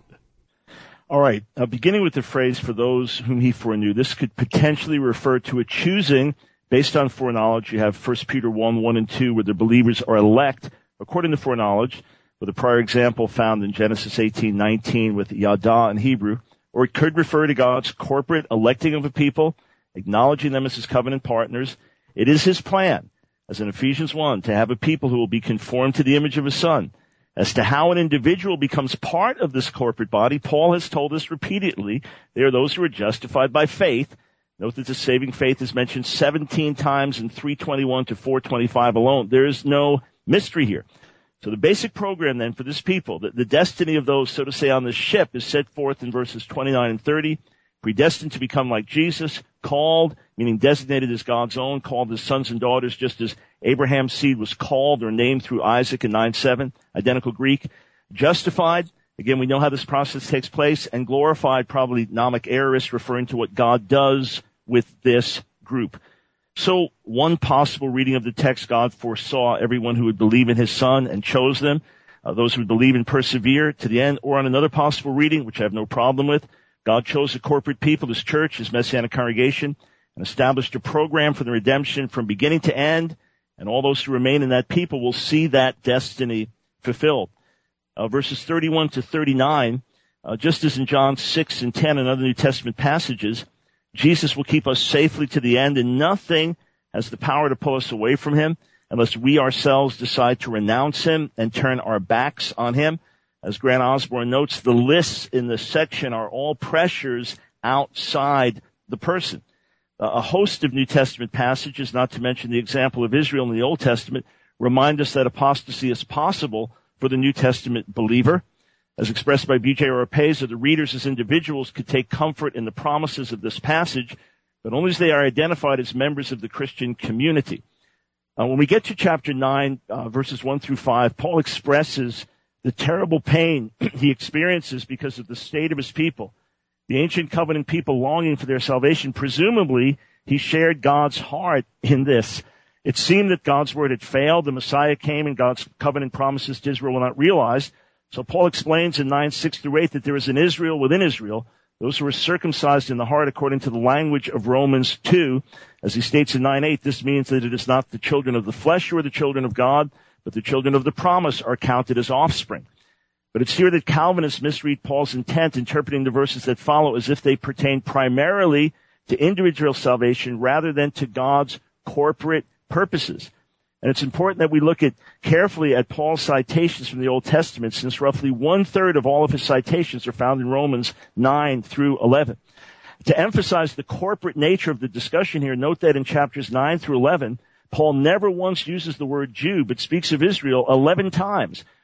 All right. Uh, beginning with the phrase, for those whom he foreknew, this could potentially refer to a choosing based on foreknowledge. You have First Peter one, one and two, where the believers are elect according to foreknowledge, with a prior example found in Genesis eighteen nineteen with Yada in Hebrew. Or it could refer to God's corporate electing of a people, acknowledging them as his covenant partners. It is his plan, as in Ephesians one, to have a people who will be conformed to the image of his Son. As to how an individual becomes part of this corporate body, Paul has told us repeatedly, they are those who are justified by faith. Note that the saving faith is mentioned seventeen times in three twenty-one to four twenty-five alone. There is no mystery here. So the basic program then for this people, the, the destiny of those, so to say, on this ship is set forth in verses twenty-nine and thirty. Predestined to become like Jesus, called, meaning designated as God's own, called as sons and daughters, just as Abraham's seed was called or named through Isaac in nine seven, identical Greek. Justified, again, we know how this process takes place, and glorified, probably nomic aorist, referring to what God does with this group. So one possible reading of the text, God foresaw everyone who would believe in his Son and chose them, uh, those who would believe and persevere to the end. Or on another possible reading, which I have no problem with, God chose a corporate people, his church, his messianic congregation, and established a program for the redemption from beginning to end, and all those who remain in that people will see that destiny fulfilled. Uh, verses thirty-one to thirty-nine, uh, just as in John six and ten and other New Testament passages, Jesus will keep us safely to the end, and nothing has the power to pull us away from him unless we ourselves decide to renounce him and turn our backs on him. As Grant Osborne notes, the lists in this section are all pressures outside the person. Uh, a host of New Testament passages, not to mention the example of Israel in the Old Testament, remind us that apostasy is possible for the New Testament believer. As expressed by B J Oropeza, the readers as individuals could take comfort in the promises of this passage, but only as they are identified as members of the Christian community. Uh, when we get to chapter nine, uh, verses one through five, Paul expresses the terrible pain he experiences because of the state of his people. The ancient covenant people longing for their salvation, presumably he shared God's heart in this. It seemed that God's word had failed, the Messiah came, and God's covenant promises to Israel were not realized. So Paul explains in nine, six through eight that there is an Israel within Israel, those who are circumcised in the heart according to the language of Romans two. As he states in nine eight, this means that it is not the children of the flesh who are the children of God, but the children of the promise are counted as offspring. But it's here that Calvinists misread Paul's intent, interpreting the verses that follow as if they pertain primarily to individual salvation rather than to God's corporate purposes. And it's important that we look at carefully at Paul's citations from the Old Testament, since roughly one-third of all of his citations are found in Romans nine through eleven. To emphasize the corporate nature of the discussion here, note that in chapters nine through eleven, Paul never once uses the word Jew, but speaks of Israel eleven times,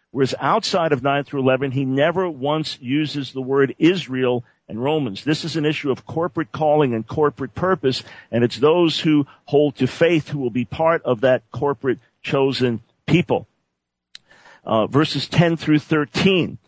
whereas outside of nine through eleven, he never once uses the word Israel in Romans. This is an issue of corporate calling and corporate purpose, and it's those who hold to faith who will be part of that corporate chosen people. Uh, verses ten through thirteen.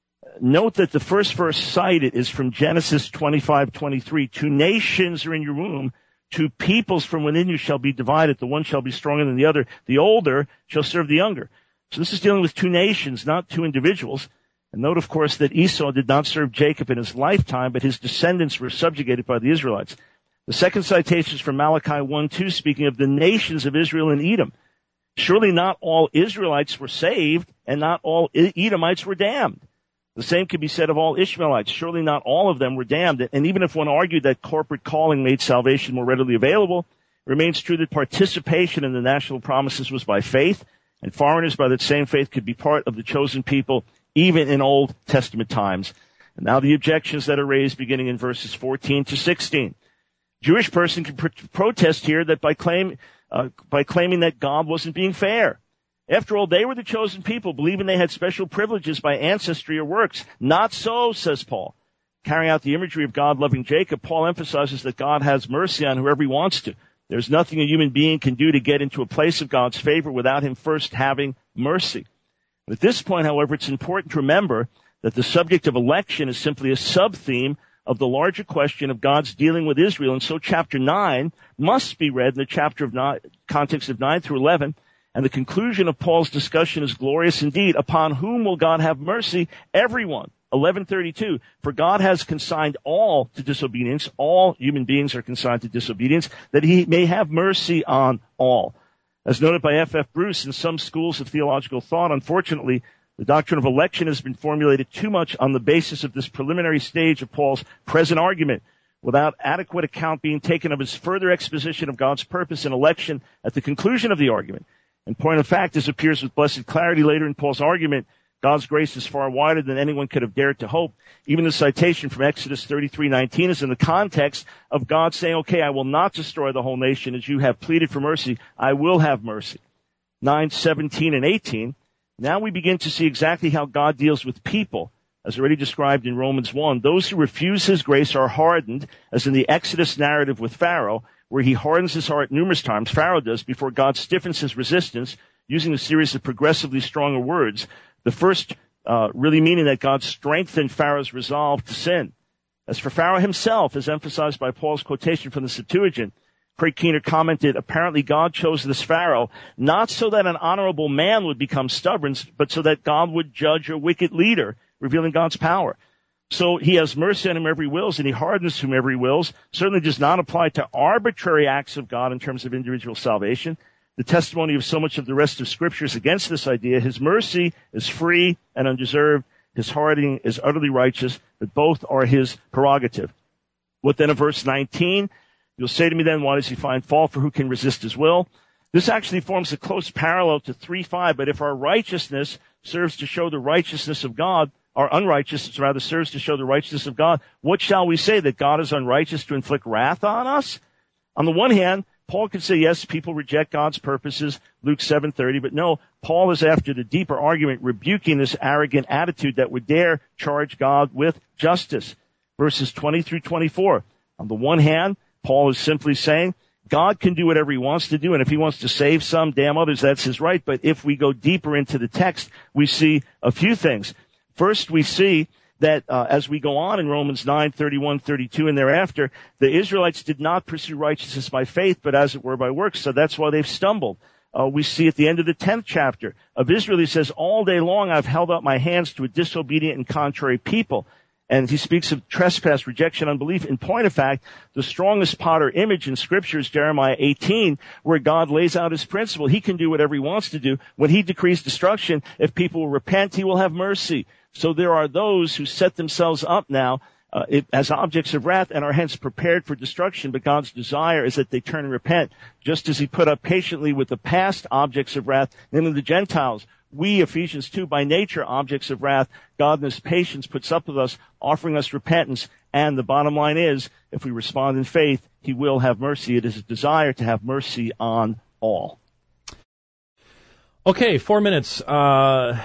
Note that the first verse cited is from Genesis twenty-five twenty-three. Two nations are in your womb. Two peoples from within you shall be divided. The one shall be stronger than the other. The older shall serve the younger. So this is dealing with two nations, not two individuals. And note, of course, that Esau did not serve Jacob in his lifetime, but his descendants were subjugated by the Israelites. The second citation is from Malachi one two, speaking of the nations of Israel and Edom. Surely not all Israelites were saved, and not all Edomites were damned. The same could be said of all Ishmaelites. Surely not all of them were damned. And even if one argued that corporate calling made salvation more readily available, it remains true that participation in the national promises was by faith, and foreigners by that same faith could be part of the chosen people, even in Old Testament times. And now the objections that are raised beginning in verses fourteen to sixteen. Jewish person can pr- protest here that by claim, uh, by claiming that God wasn't being fair. After all, they were the chosen people, believing they had special privileges by ancestry or works. Not so, says Paul. Carrying out the imagery of God loving Jacob, Paul emphasizes that God has mercy on whoever he wants to. There's nothing a human being can do to get into a place of God's favor without him first having mercy. At this point, however, it's important to remember that the subject of election is simply a sub-theme of the larger question of God's dealing with Israel. And so chapter nine must be read in the chapter of nine, context of nine through eleven. And the conclusion of Paul's discussion is glorious indeed. Upon whom will God have mercy? Everyone. eleven thirty-two. For God has consigned all to disobedience. All human beings are consigned to disobedience, that he may have mercy on all. As noted by F F Bruce, in some schools of theological thought, unfortunately, the doctrine of election has been formulated too much on the basis of this preliminary stage of Paul's present argument, without adequate account being taken of his further exposition of God's purpose in election at the conclusion of the argument. In point of fact, as appears with blessed clarity later in Paul's argument, God's grace is far wider than anyone could have dared to hope. Even the citation from Exodus thirty-three nineteen is in the context of God saying, okay, I will not destroy the whole nation as you have pleaded for mercy. I will have mercy. nine seventeen and eighteen. Now we begin to see exactly how God deals with people, as already described in Romans one. Those who refuse his grace are hardened, as in the Exodus narrative with Pharaoh, where he hardens his heart numerous times, Pharaoh does, before God stiffens his resistance, using a series of progressively stronger words. The first uh, really meaning that God strengthened Pharaoh's resolve to sin. As for Pharaoh himself, as emphasized by Paul's quotation from the Septuagint, Craig Keener commented, apparently God chose this Pharaoh not so that an honorable man would become stubborn, but so that God would judge a wicked leader, revealing God's power. So he has mercy on whomever he wills, and he hardens whomever he wills. Certainly does not apply to arbitrary acts of God in terms of individual salvation. The testimony of so much of the rest of Scripture is against this idea. His mercy is free and undeserved. His hardening is utterly righteous, but both are his prerogative. What then of verse nineteen? You'll say to me then, why does he find fault, for who can resist his will? This actually forms a close parallel to three five, but if our righteousness serves to show the righteousness of God, our unrighteousness rather serves to show the righteousness of God, what shall we say, that God is unrighteous to inflict wrath on us? On the one hand, Paul could say, yes, people reject God's purposes, Luke seven thirty, but no, Paul is after the deeper argument, rebuking this arrogant attitude that would dare charge God with justice. Verses twenty through twenty-four. On the one hand, Paul is simply saying, God can do whatever he wants to do, and if he wants to save some, damn others, that's his right. But if we go deeper into the text, we see a few things. First, we see that uh, as we go on in Romans nine, thirty-one, thirty-two, and thereafter, the Israelites did not pursue righteousness by faith, but as it were by works. So that's why they've stumbled. Uh, we see at the end of the tenth chapter of Israel, he says, all day long I've held out my hands to a disobedient and contrary people. And he speaks of trespass, rejection, unbelief. In point of fact, the strongest Potter image in Scripture is Jeremiah eighteen, where God lays out his principle. He can do whatever he wants to do. When he decrees destruction, if people will repent, he will have mercy. So there are those who set themselves up now uh, it, as objects of wrath and are hence prepared for destruction. But God's desire is that they turn and repent, just as he put up patiently with the past objects of wrath, namely the Gentiles. We, Ephesians two, by nature, objects of wrath. God in his patience puts up with us, offering us repentance. And the bottom line is, if we respond in faith, he will have mercy. It is his desire to have mercy on all. Okay, four minutes. Uh,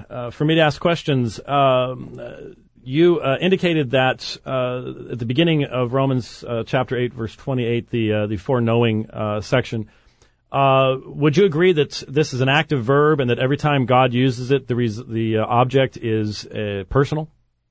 uh, for me to ask questions. Um, uh, you uh, indicated that uh, at the beginning of Romans uh, chapter eight, verse twenty-eight, the uh, the foreknowing uh, section. Uh, would you agree that this is an active verb and that every time God uses it, the res- the uh, object is uh, personal?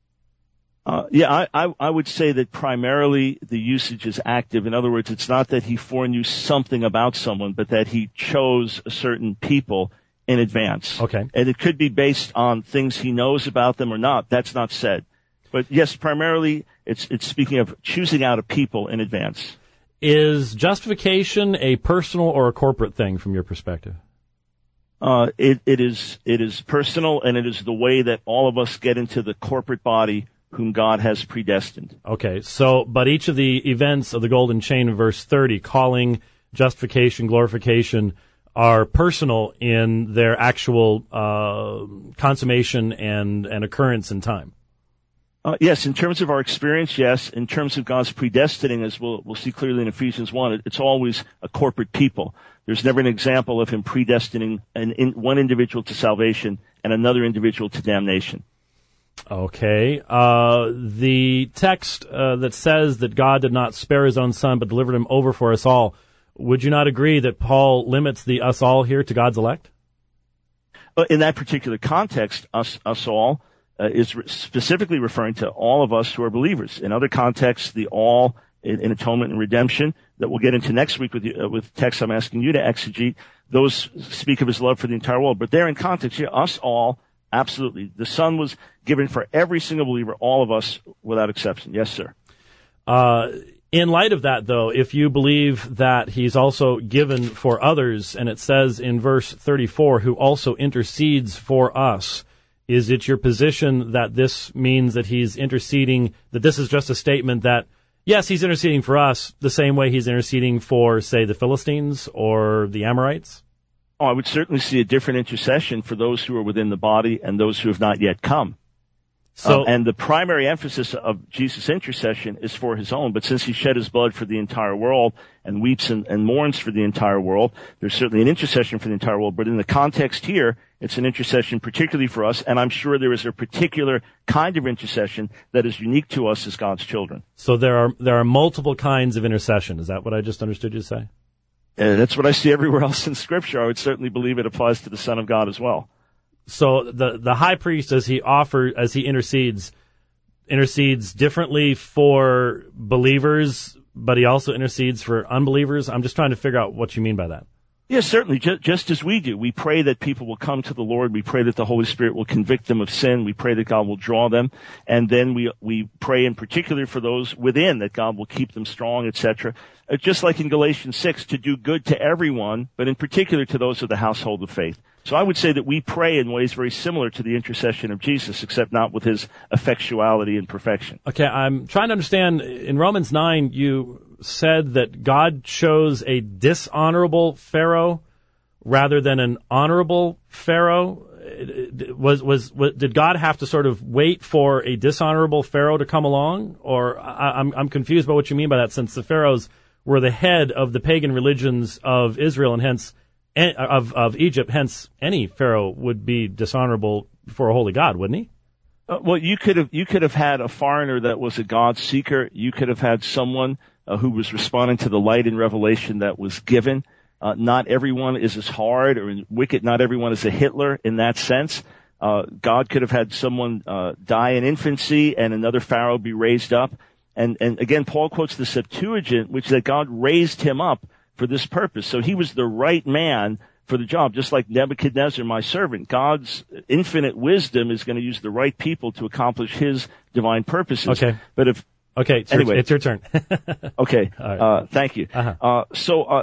Uh, yeah, I, I, I would say that primarily the usage is active. In other words, it's not that he foreknew something about someone, but that he chose a certain people in advance. Okay. And it could be based on things he knows about them or not. That's not said. But yes, primarily it's, it's speaking of choosing out a people in advance. Is justification a personal or a corporate thing from your perspective? Uh, it, it is, it is personal, and it is the way that all of us get into the corporate body whom God has predestined. Okay, so, but each of the events of the golden chain in verse thirty, calling, justification, glorification, are personal in their actual uh, consummation and, and occurrence in time. Uh, yes, in terms of our experience, yes. In terms of God's predestining, as we'll, we'll see clearly in Ephesians one, it, it's always a corporate people. There's never an example of him predestining an, in, one individual to salvation and another individual to damnation. Okay. Uh, the text uh, that says that God did not spare his own son but delivered him over for us all, would you not agree that Paul limits the us all here to God's elect? Uh, in that particular context, us, us all uh, is re- specifically referring to all of us who are believers. In other contexts, the all in, in atonement and redemption that we'll get into next week with, you, uh, with texts I'm asking you to exegete, those speak of his love for the entire world. But they're in context here, us all. Absolutely. The Son was given for every single believer, all of us, without exception. Yes, sir. Uh, in light of that, though, if you believe that he's also given for others, and it says in verse thirty-four, who also intercedes for us, is it your position that this means that he's interceding, that this is just a statement that, yes, he's interceding for us the same way he's interceding for, say, the Philistines or the Amorites? Oh, I would certainly see a different intercession for those who are within the body and those who have not yet come. So, um, and the primary emphasis of Jesus' intercession is for his own, but since he shed his blood for the entire world and weeps and, and mourns for the entire world, there's certainly an intercession for the entire world. But in the context here, it's an intercession particularly for us, and I'm sure there is a particular kind of intercession that is unique to us as God's children. So there are there are multiple kinds of intercession. Is that what I just understood you to say? Uh, that's what I see everywhere else in Scripture. I would certainly believe it applies to the Son of God as well. So the the high priest, as he offer, as he intercedes, intercedes differently for believers, but he also intercedes for unbelievers. I'm just trying to figure out what you mean by that. Yes, certainly, just, just as we do. We pray that people will come to the Lord. We pray that the Holy Spirit will convict them of sin. We pray that God will draw them. And then we we pray in particular for those within, that God will keep them strong, et cetera. Uh, just like in Galatians six, to do good to everyone, but in particular to those of the household of faith. So I would say that we pray in ways very similar to the intercession of Jesus, except not with his effectuality and perfection. Okay, I'm trying to understand. In Romans nine, you said that God chose a dishonorable Pharaoh rather than an honorable Pharaoh. Was, was, was did God have to sort of wait for a dishonorable Pharaoh to come along? Or I, I'm, I'm confused by what you mean by that, since the pharaohs were the head of the pagan religions of Israel and hence of, of Egypt, hence any Pharaoh would be dishonorable for a holy God, wouldn't he? Uh, well, you could have, you could have had a foreigner that was a God seeker. You could have had someone uh, who was responding to the light and revelation that was given. Uh, not everyone is as hard or wicked. Not everyone is a Hitler in that sense. Uh, God could have had someone uh, die in infancy and another Pharaoh be raised up. And, and again, Paul quotes the Septuagint, which that God raised him up for this purpose. So he was the right man for the job, just like Nebuchadnezzar, my servant. God's infinite wisdom is going to use the right people to accomplish his divine purposes. Okay. But if okay, it's, anyway, your, it's your turn. Okay. Right. Uh, thank you. Uh-huh. Uh, so, uh,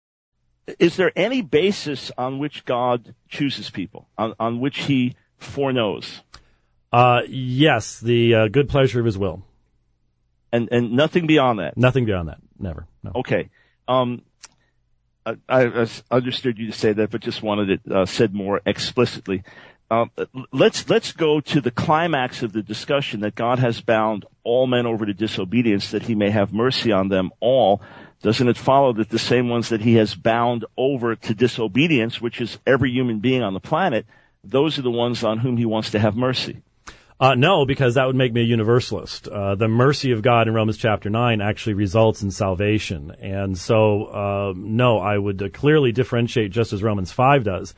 is there any basis on which God chooses people, on, on which he foreknows? Uh, yes, the uh, good pleasure of his will. And, and nothing beyond that? Nothing beyond that. Never. No. Okay. Um, I, I understood you to say that, but just wanted it uh, said more explicitly. Um, let's let's go to the climax of the discussion, that God has bound all men over to disobedience, that he may have mercy on them all. Doesn't it follow that the same ones that he has bound over to disobedience, which is every human being on the planet, those are the ones on whom he wants to have mercy. Uh, no, because that would make me a universalist. Uh, the mercy of God in Romans chapter nine actually results in salvation. And so, uh, no, I would uh, clearly differentiate, just as Romans five does,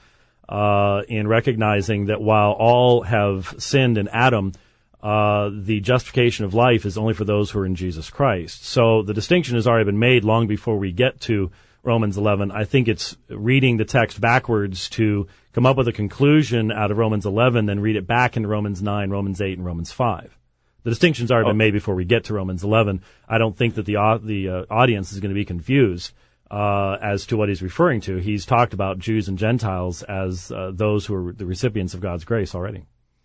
uh, in recognizing that while all have sinned in Adam, uh, the justification of life is only for those who are in Jesus Christ. So the distinction has already been made long before we get to Romans eleven. I think it's reading the text backwards to come up with a conclusion out of Romans eleven, then read it back into Romans nine, Romans eight, and Romans five. The distinction's already oh. been made before we get to Romans eleven. I don't think that the uh, the uh, audience is going to be confused uh, as to what he's referring to. He's talked about Jews and Gentiles as uh, those who are the recipients of God's grace already.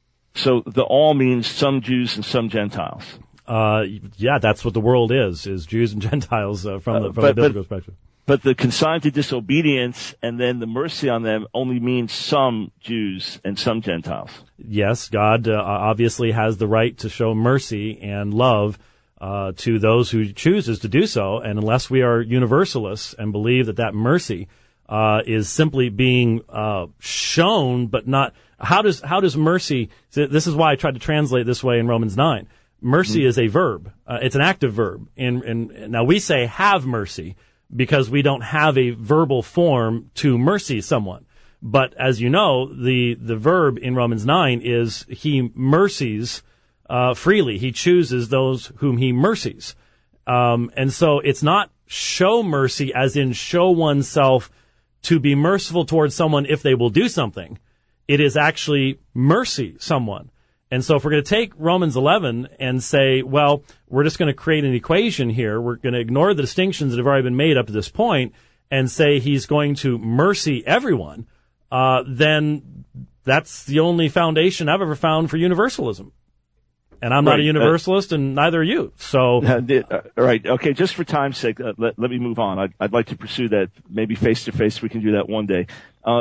So the all means some Jews and some Gentiles. Uh, yeah, that's what the world is, is Jews and Gentiles uh, from the, from uh, but, the biblical but, perspective. But the consigned to disobedience and then the mercy on them only means some Jews and some Gentiles. Yes, God uh, obviously has the right to show mercy and love uh, to those who chooses to do so. And unless we are universalists and believe that that mercy uh, is simply being uh, shown, but not, how does how does mercy? This is why I tried to translate this way in Romans nine. Mercy mm-hmm. is a verb. Uh, it's an active verb. And, and now we say have mercy, because we don't have a verbal form to mercy someone. But as you know, the, the verb in Romans nine is he mercies uh, freely. He chooses those whom he mercies. Um, and so it's not show mercy as in show oneself to be merciful towards someone if they will do something. It is actually mercy someone. And so if we're going to take Romans eleven and say, well, we're just going to create an equation here, we're going to ignore the distinctions that have already been made up to this point and say he's going to mercy everyone, uh, then that's the only foundation I've ever found for universalism. And I'm right. not a universalist, uh, and neither are you. So, uh, uh, right, okay. Just for time's sake, uh, let, let me move on. I'd, I'd like to pursue that. Maybe face to face, we can do that one day. Uh,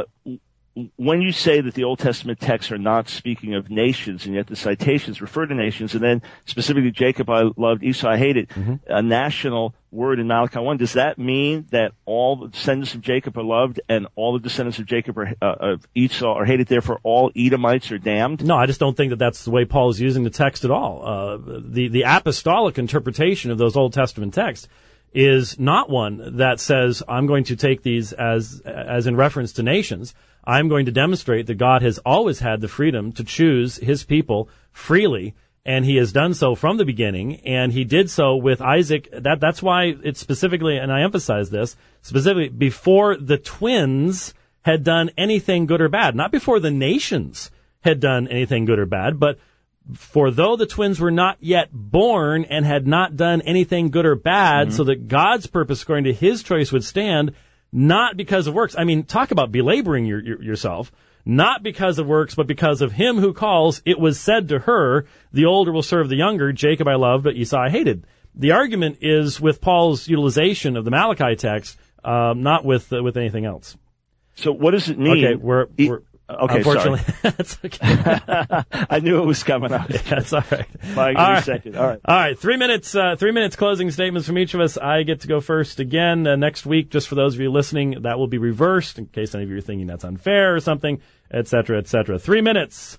When you say that the Old Testament texts are not speaking of nations, and yet the citations refer to nations, and then specifically Jacob I loved, Esau I hated, mm-hmm. a national word in Malachi one, does that mean that all the descendants of Jacob are loved and all the descendants of Jacob are, uh, of Esau are hated, therefore all Edomites are damned? No, I just don't think that that's the way Paul is using the text at all. Uh, the, the apostolic interpretation of those Old Testament texts is not one that says, I'm going to take these as as in reference to nations. I'm going to demonstrate that God has always had the freedom to choose his people freely, and he has done so from the beginning, and he did so with Isaac. That That's why it's specifically, and I emphasize this, specifically before the twins had done anything good or bad. Not before the nations had done anything good or bad, but for though the twins were not yet born and had not done anything good or bad, mm-hmm. so that God's purpose according to his choice would stand, not because of works. I mean, talk about belaboring your, your, yourself. Not because of works, but because of him who calls, it was said to her, the older will serve the younger, Jacob I loved, but Esau I hated. The argument is with Paul's utilization of the Malachi text, um, not with uh, with anything else. So what does it mean? Okay, we're... we're Okay, unfortunately, sorry. That's okay. I knew it was coming up. Yeah, that's all right. All right, all right. Second. All right. All right. Three minutes. Uh, three minutes closing statements from each of us. I get to go first again uh, next week. Just for those of you listening, that will be reversed in case any of you are thinking that's unfair or something, et cetera, et cetera. Three minutes.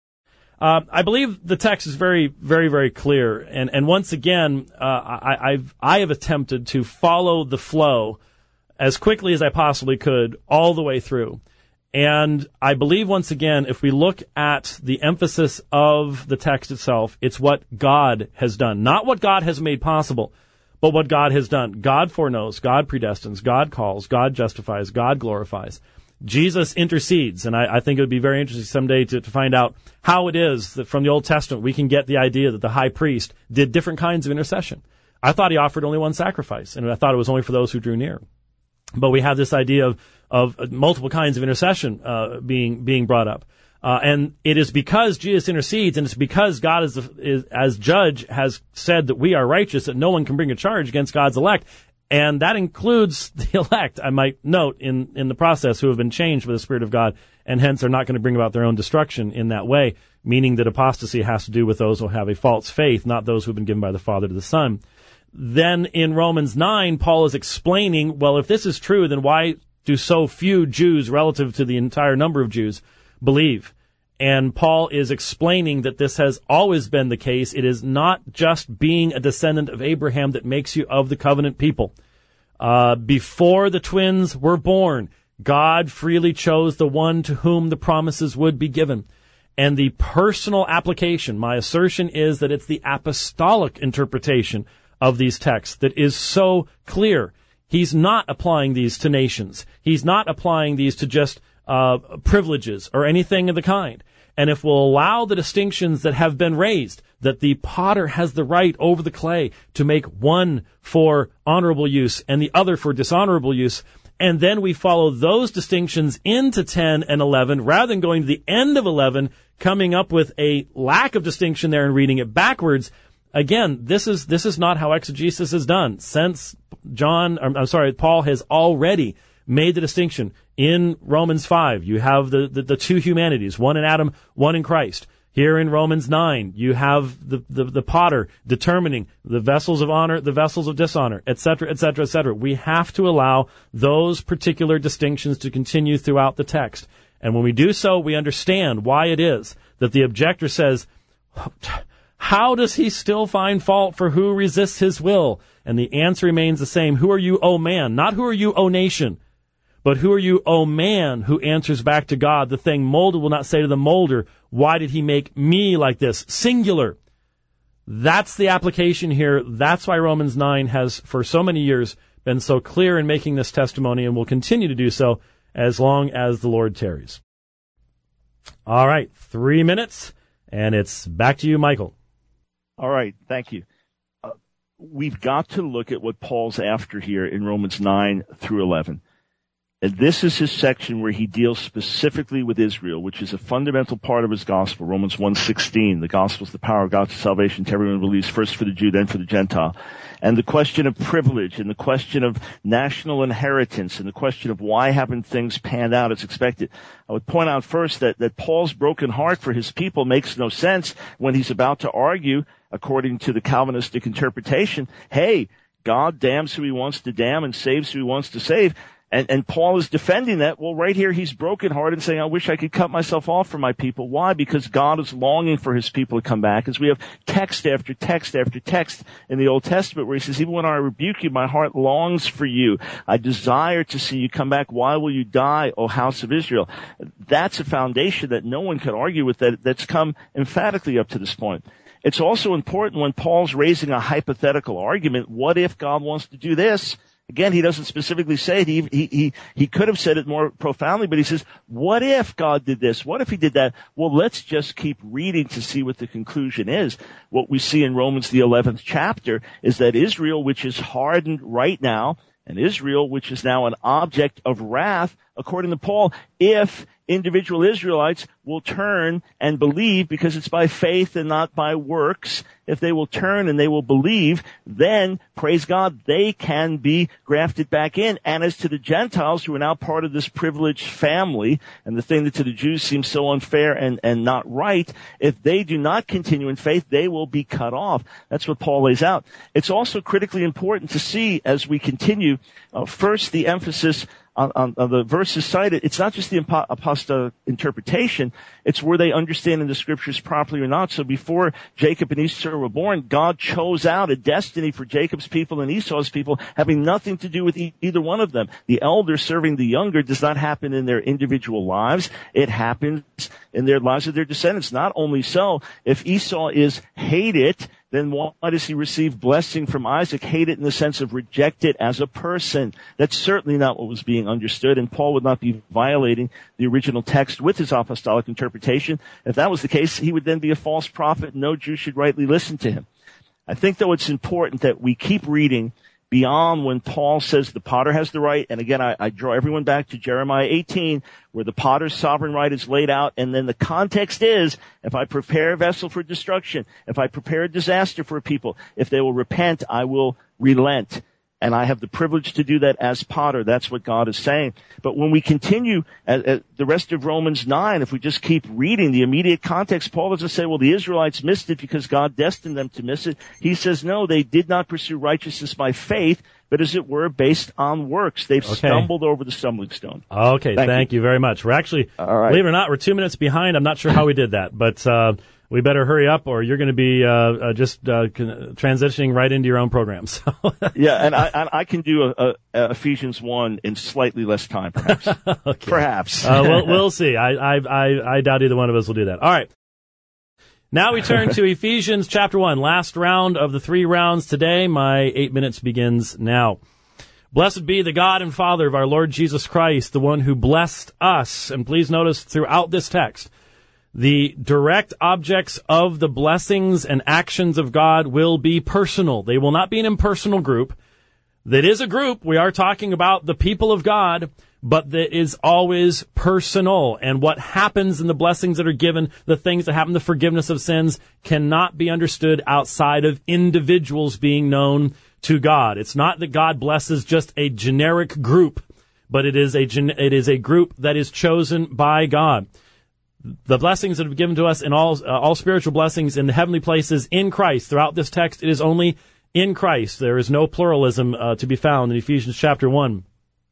Uh, I believe the text is very, very, very clear. And and once again, uh, I, I've I have attempted to follow the flow as quickly as I possibly could all the way through. And I believe, once again, if we look at the emphasis of the text itself, it's what God has done. Not what God has made possible, but what God has done. God foreknows, God predestines, God calls, God justifies, God glorifies. Jesus intercedes, and I, I think it would be very interesting someday to, to find out how it is that from the Old Testament we can get the idea that the high priest did different kinds of intercession. I thought he offered only one sacrifice, and I thought it was only for those who drew near. But we have this idea of of multiple kinds of intercession uh, being being brought up, uh, and it is because Jesus intercedes, and it's because God, is, is as judge, has said that we are righteous, that no one can bring a charge against God's elect, and that includes the elect. I might note in in the process who have been changed by the Spirit of God, and hence are not going to bring about their own destruction in that way. Meaning that apostasy has to do with those who have a false faith, not those who have been given by the Father to the Son. Then in Romans nine, Paul is explaining, well, if this is true, then why do so few Jews relative to the entire number of Jews believe. And Paul is explaining that this has always been the case. It is not just being a descendant of Abraham that makes you of the covenant people. Uh, before the twins were born, God freely chose the one to whom the promises would be given. And the personal application, my assertion is that it's the apostolic interpretation of these texts that is so clear. He's not applying these to nations. He's not applying these to just uh privileges or anything of the kind. And if we'll allow the distinctions that have been raised, that the potter has the right over the clay to make one for honorable use and the other for dishonorable use, and then we follow those distinctions into ten and eleven, rather than going to the end of eleven, coming up with a lack of distinction there and reading it backwards. Again, this is this is not how exegesis is done. Since John, I'm sorry, Paul has already made the distinction in Romans five. You have the, the, the two humanities, one in Adam, one in Christ. Here in Romans nine, you have the, the, the potter determining the vessels of honor, the vessels of dishonor, et cetera, et cetera, et cetera. We have to allow those particular distinctions to continue throughout the text. And when we do so, we understand why it is that the objector says, how does he still find fault for who resists his will? And the answer remains the same. Who are you, O man? Not who are you, O nation? But who are you, O man, who answers back to God? The thing molded will not say to the molder, why did he make me like this? Singular. That's the application here. That's why Romans nine has, for so many years, been so clear in making this testimony and will continue to do so as long as the Lord tarries. All right, three minutes, and it's back to you, Michael. All right, thank you. Uh, we've got to look at what Paul's after here in Romans nine through eleven. And this is his section where he deals specifically with Israel, which is a fundamental part of his gospel. Romans one sixteen, the gospel is the power of God to salvation to everyone who believes, first for the Jew, then for the Gentile. And the question of privilege, and the question of national inheritance, and the question of why haven't things panned out as expected. I would point out first that, that Paul's broken heart for his people makes no sense when he's about to argue, according to the Calvinistic interpretation, hey, God damns who he wants to damn and saves who he wants to save. And, and Paul is defending that. Well, right here, he's brokenhearted and saying, I wish I could cut myself off from my people. Why? Because God is longing for his people to come back. As we have text after text after text in the Old Testament where he says, even when I rebuke you, my heart longs for you. I desire to see you come back. Why will you die, O house of Israel? That's a foundation that no one could argue with, that that's come emphatically up to this point. It's also important when Paul's raising a hypothetical argument, what if God wants to do this? Again, he doesn't specifically say it. He, he, he, he could have said it more profoundly, but he says, what if God did this? What if he did that? Well, let's just keep reading to see what the conclusion is. What we see in Romans, the eleventh chapter, is that Israel, which is hardened right now, and Israel, which is now an object of wrath, according to Paul, if individual Israelites will turn and believe, because it's by faith and not by works, if they will turn and they will believe, then, praise God, they can be grafted back in. And as to the Gentiles, who are now part of this privileged family, and the thing that to the Jews seems so unfair and, and not right, if they do not continue in faith, they will be cut off. That's what Paul lays out. It's also critically important to see, as we continue, uh, first the emphasis On, on, on the verses cited. It's not just the apostolic interpretation, it's where they understand in the scriptures properly or not. So before Jacob and Esau were born, God chose out a destiny for Jacob's people and Esau's people having nothing to do with e- either one of them. The elder serving the younger does not happen in their individual lives. It happens in their lives of their descendants. Not only so, if Esau is hated, then why does he receive blessing from Isaac? Hate it in the sense of reject it as a person. That's certainly not what was being understood, and Paul would not be violating the original text with his apostolic interpretation. If that was the case, he would then be a false prophet, and no Jew should rightly listen to him. I think, though, it's important that we keep reading beyond when Paul says the potter has the right. And again, I, I draw everyone back to Jeremiah eighteen, where the potter's sovereign right is laid out. And then the context is, if I prepare a vessel for destruction, if I prepare a disaster for a people, if they will repent, I will relent. And I have the privilege to do that as potter. That's what God is saying. But when we continue at, at the rest of Romans nine, if we just keep reading the immediate context, Paul doesn't say, well, the Israelites missed it because God destined them to miss it. He says, no, they did not pursue righteousness by faith, but as it were, based on works. They've Okay. stumbled over the stumbling stone. Okay, thank, Thank you. you. very much. We're actually, All right. believe it or not, we're two minutes behind. I'm not sure how we did that, but uh, we better hurry up or you're going to be uh, uh, just uh, con- transitioning right into your own program. So Yeah, and I, and I can do a, a, a Ephesians one in slightly less time, perhaps. okay. Perhaps. uh, we'll, we'll see. I, I, I, I doubt either one of us will do that. All right. Now we turn to Ephesians chapter one, last round of the three rounds today. My eight minutes begins now. Blessed be the God and Father of our Lord Jesus Christ, the one who blessed us. And please notice throughout this text, the direct objects of the blessings and actions of God will be personal. They will not be an impersonal group. That is a group. We are talking about the people of God, but that is always personal. And what happens in the blessings that are given, the things that happen, the forgiveness of sins, cannot be understood outside of individuals being known to God. It's not that God blesses just a generic group, but it is a gen- it is a group that is chosen by God. The blessings that have been given to us in all uh, all spiritual blessings in the heavenly places in Christ. Throughout this text, it is only in Christ. There is no pluralism uh, to be found in Ephesians chapter one.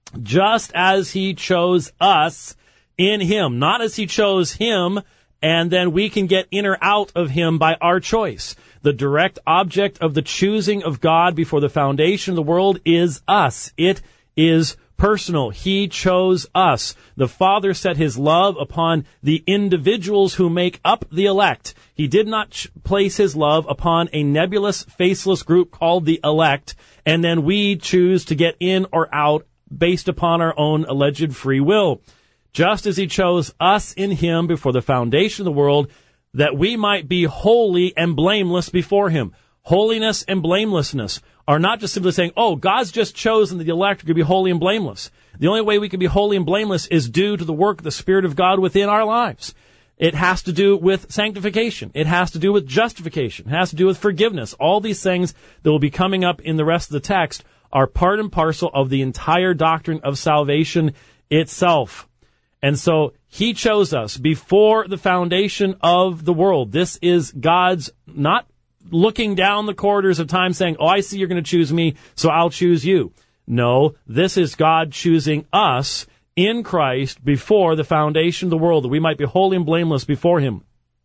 Just as he chose us in him, not as he chose him, and then we can get in or out of him by our choice. The direct object of the choosing of God before the foundation of the world is us. It is personal. He chose us. The Father set his love upon the individuals who make up the elect. He did not ch- place his love upon a nebulous, faceless group called the elect, and then we choose to get in or out based upon our own alleged free will. Just as he chose us in him before the foundation of the world, that we might be holy and blameless before him. Holiness and blamelessness are not just simply saying, oh, God's just chosen the elect to be holy and blameless. The only way we can be holy and blameless is due to the work of the Spirit of God within our lives. It has to do with sanctification. It has to do with justification. It has to do with forgiveness. All these things that will be coming up in the rest of the text are part and parcel of the entire doctrine of salvation itself. And so he chose us before the foundation of the world. This is God's not looking down the corridors of time saying, oh, I see you're going to choose me, so I'll choose you. No, this is God choosing us in Christ before the foundation of the world, that we might be holy and blameless before him.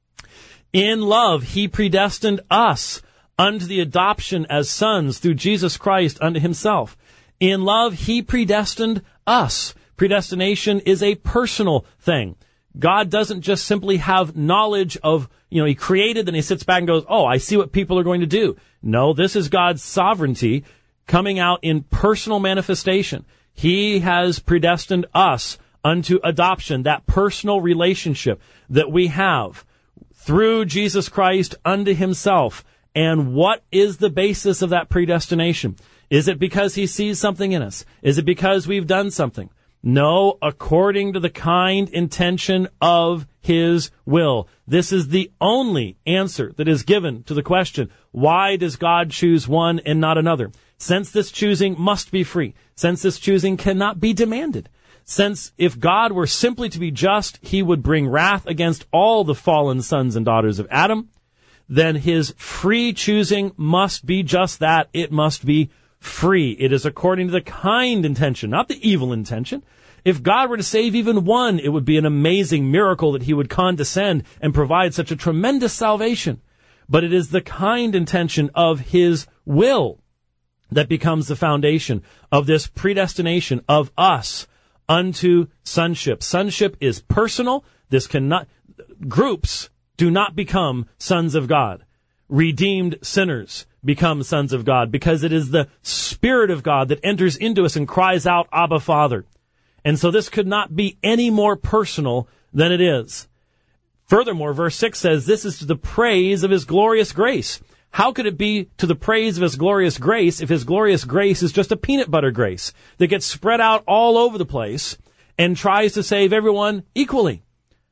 In love, he predestined us unto the adoption as sons through Jesus Christ unto himself. In love, he predestined us. Predestination is a personal thing. God doesn't just simply have knowledge of, you know, he created, then he sits back and goes, oh, I see what people are going to do. No, this is God's sovereignty coming out in personal manifestation. He has predestined us unto adoption, that personal relationship that we have through Jesus Christ unto himself. And what is the basis of that predestination? Is it because he sees something in us? Is it because we've done something? No, according to the kind intention of his will. This is the only answer that is given to the question, why does God choose one and not another? Since this choosing must be free, since this choosing cannot be demanded, since if God were simply to be just, he would bring wrath against all the fallen sons and daughters of Adam, then his free choosing must be just that. It must be free. It is according to the kind intention, not the evil intention. If God were to save even one, it would be an amazing miracle that he would condescend and provide such a tremendous salvation. But it is the kind intention of his will that becomes the foundation of this predestination of us unto sonship. Sonship is personal. This cannot, groups do not become sons of God. Redeemed sinners become sons of God because it is the Spirit of God that enters into us and cries out, Abba, Father. And so this could not be any more personal than it is. Furthermore, verse six says, this is to the praise of his glorious grace. How could it be to the praise of his glorious grace if his glorious grace is just a peanut butter grace that gets spread out all over the place and tries to save everyone equally?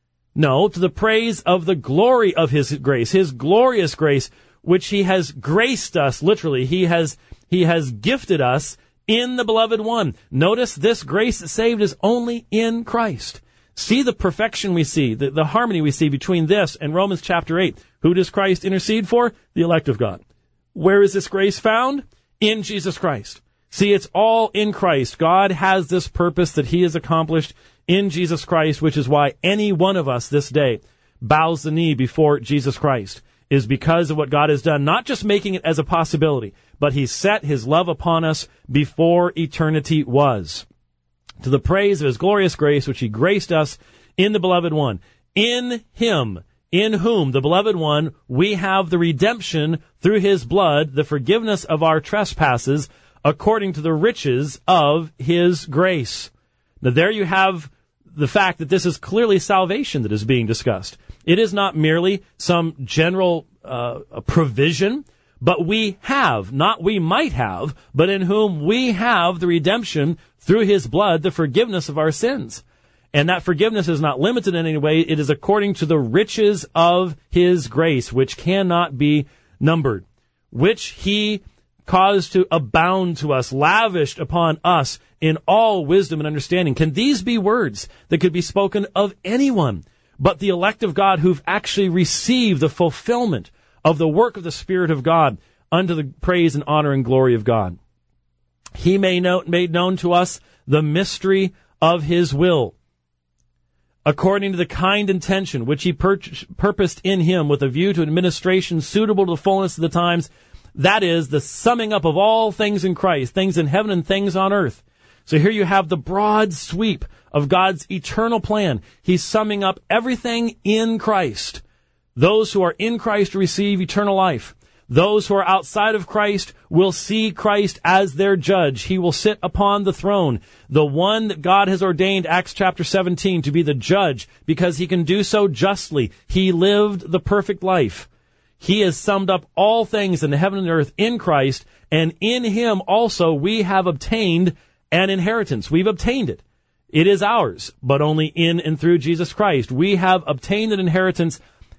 No, to the praise of the glory of his grace, his glorious grace, which he has graced us, literally. He has, he has gifted us in the beloved one. Notice this grace that saved is only in Christ. See the perfection we see, the, the harmony we see between this and Romans chapter eight. Who does Christ intercede for? The elect of God. Where is this grace found? In Jesus Christ. See, it's all in Christ. God has this purpose that he has accomplished in Jesus Christ, which is why any one of us this day bows the knee before Jesus Christ, is because of what God has done, not just making it as a possibility, but he set his love upon us before eternity was. To the praise of his glorious grace, which he graced us in the Beloved One. In him, in whom, the Beloved One, we have the redemption through his blood, the forgiveness of our trespasses, according to the riches of his grace. Now there you have the fact that this is clearly salvation that is being discussed. It is not merely some general uh, provision, but we have, not we might have, but in whom we have the redemption through his blood, the forgiveness of our sins. And that forgiveness is not limited in any way. It is according to the riches of his grace, which cannot be numbered, which he caused to abound to us, lavished upon us in all wisdom and understanding. Can these be words that could be spoken of anyone but the elect of God who've actually received the fulfillment of the work of the Spirit of God unto the praise and honor and glory of God? He made known to us the mystery of his will, according to the kind intention which he pur- purposed in him with a view to administration suitable to the fullness of the times. That is the summing up of all things in Christ, things in heaven and things on earth. So here you have the broad sweep of God's eternal plan. He's summing up everything in Christ. Those who are in Christ receive eternal life. Those who are outside of Christ will see Christ as their judge. He will sit upon the throne, the one that God has ordained, Acts chapter seventeen, to be the judge, because he can do so justly. He lived the perfect life. He has summed up all things in the heaven and earth in Christ, and in him also we have obtained an inheritance. We've obtained it. It is ours, but only in and through Jesus Christ. We have obtained an inheritance.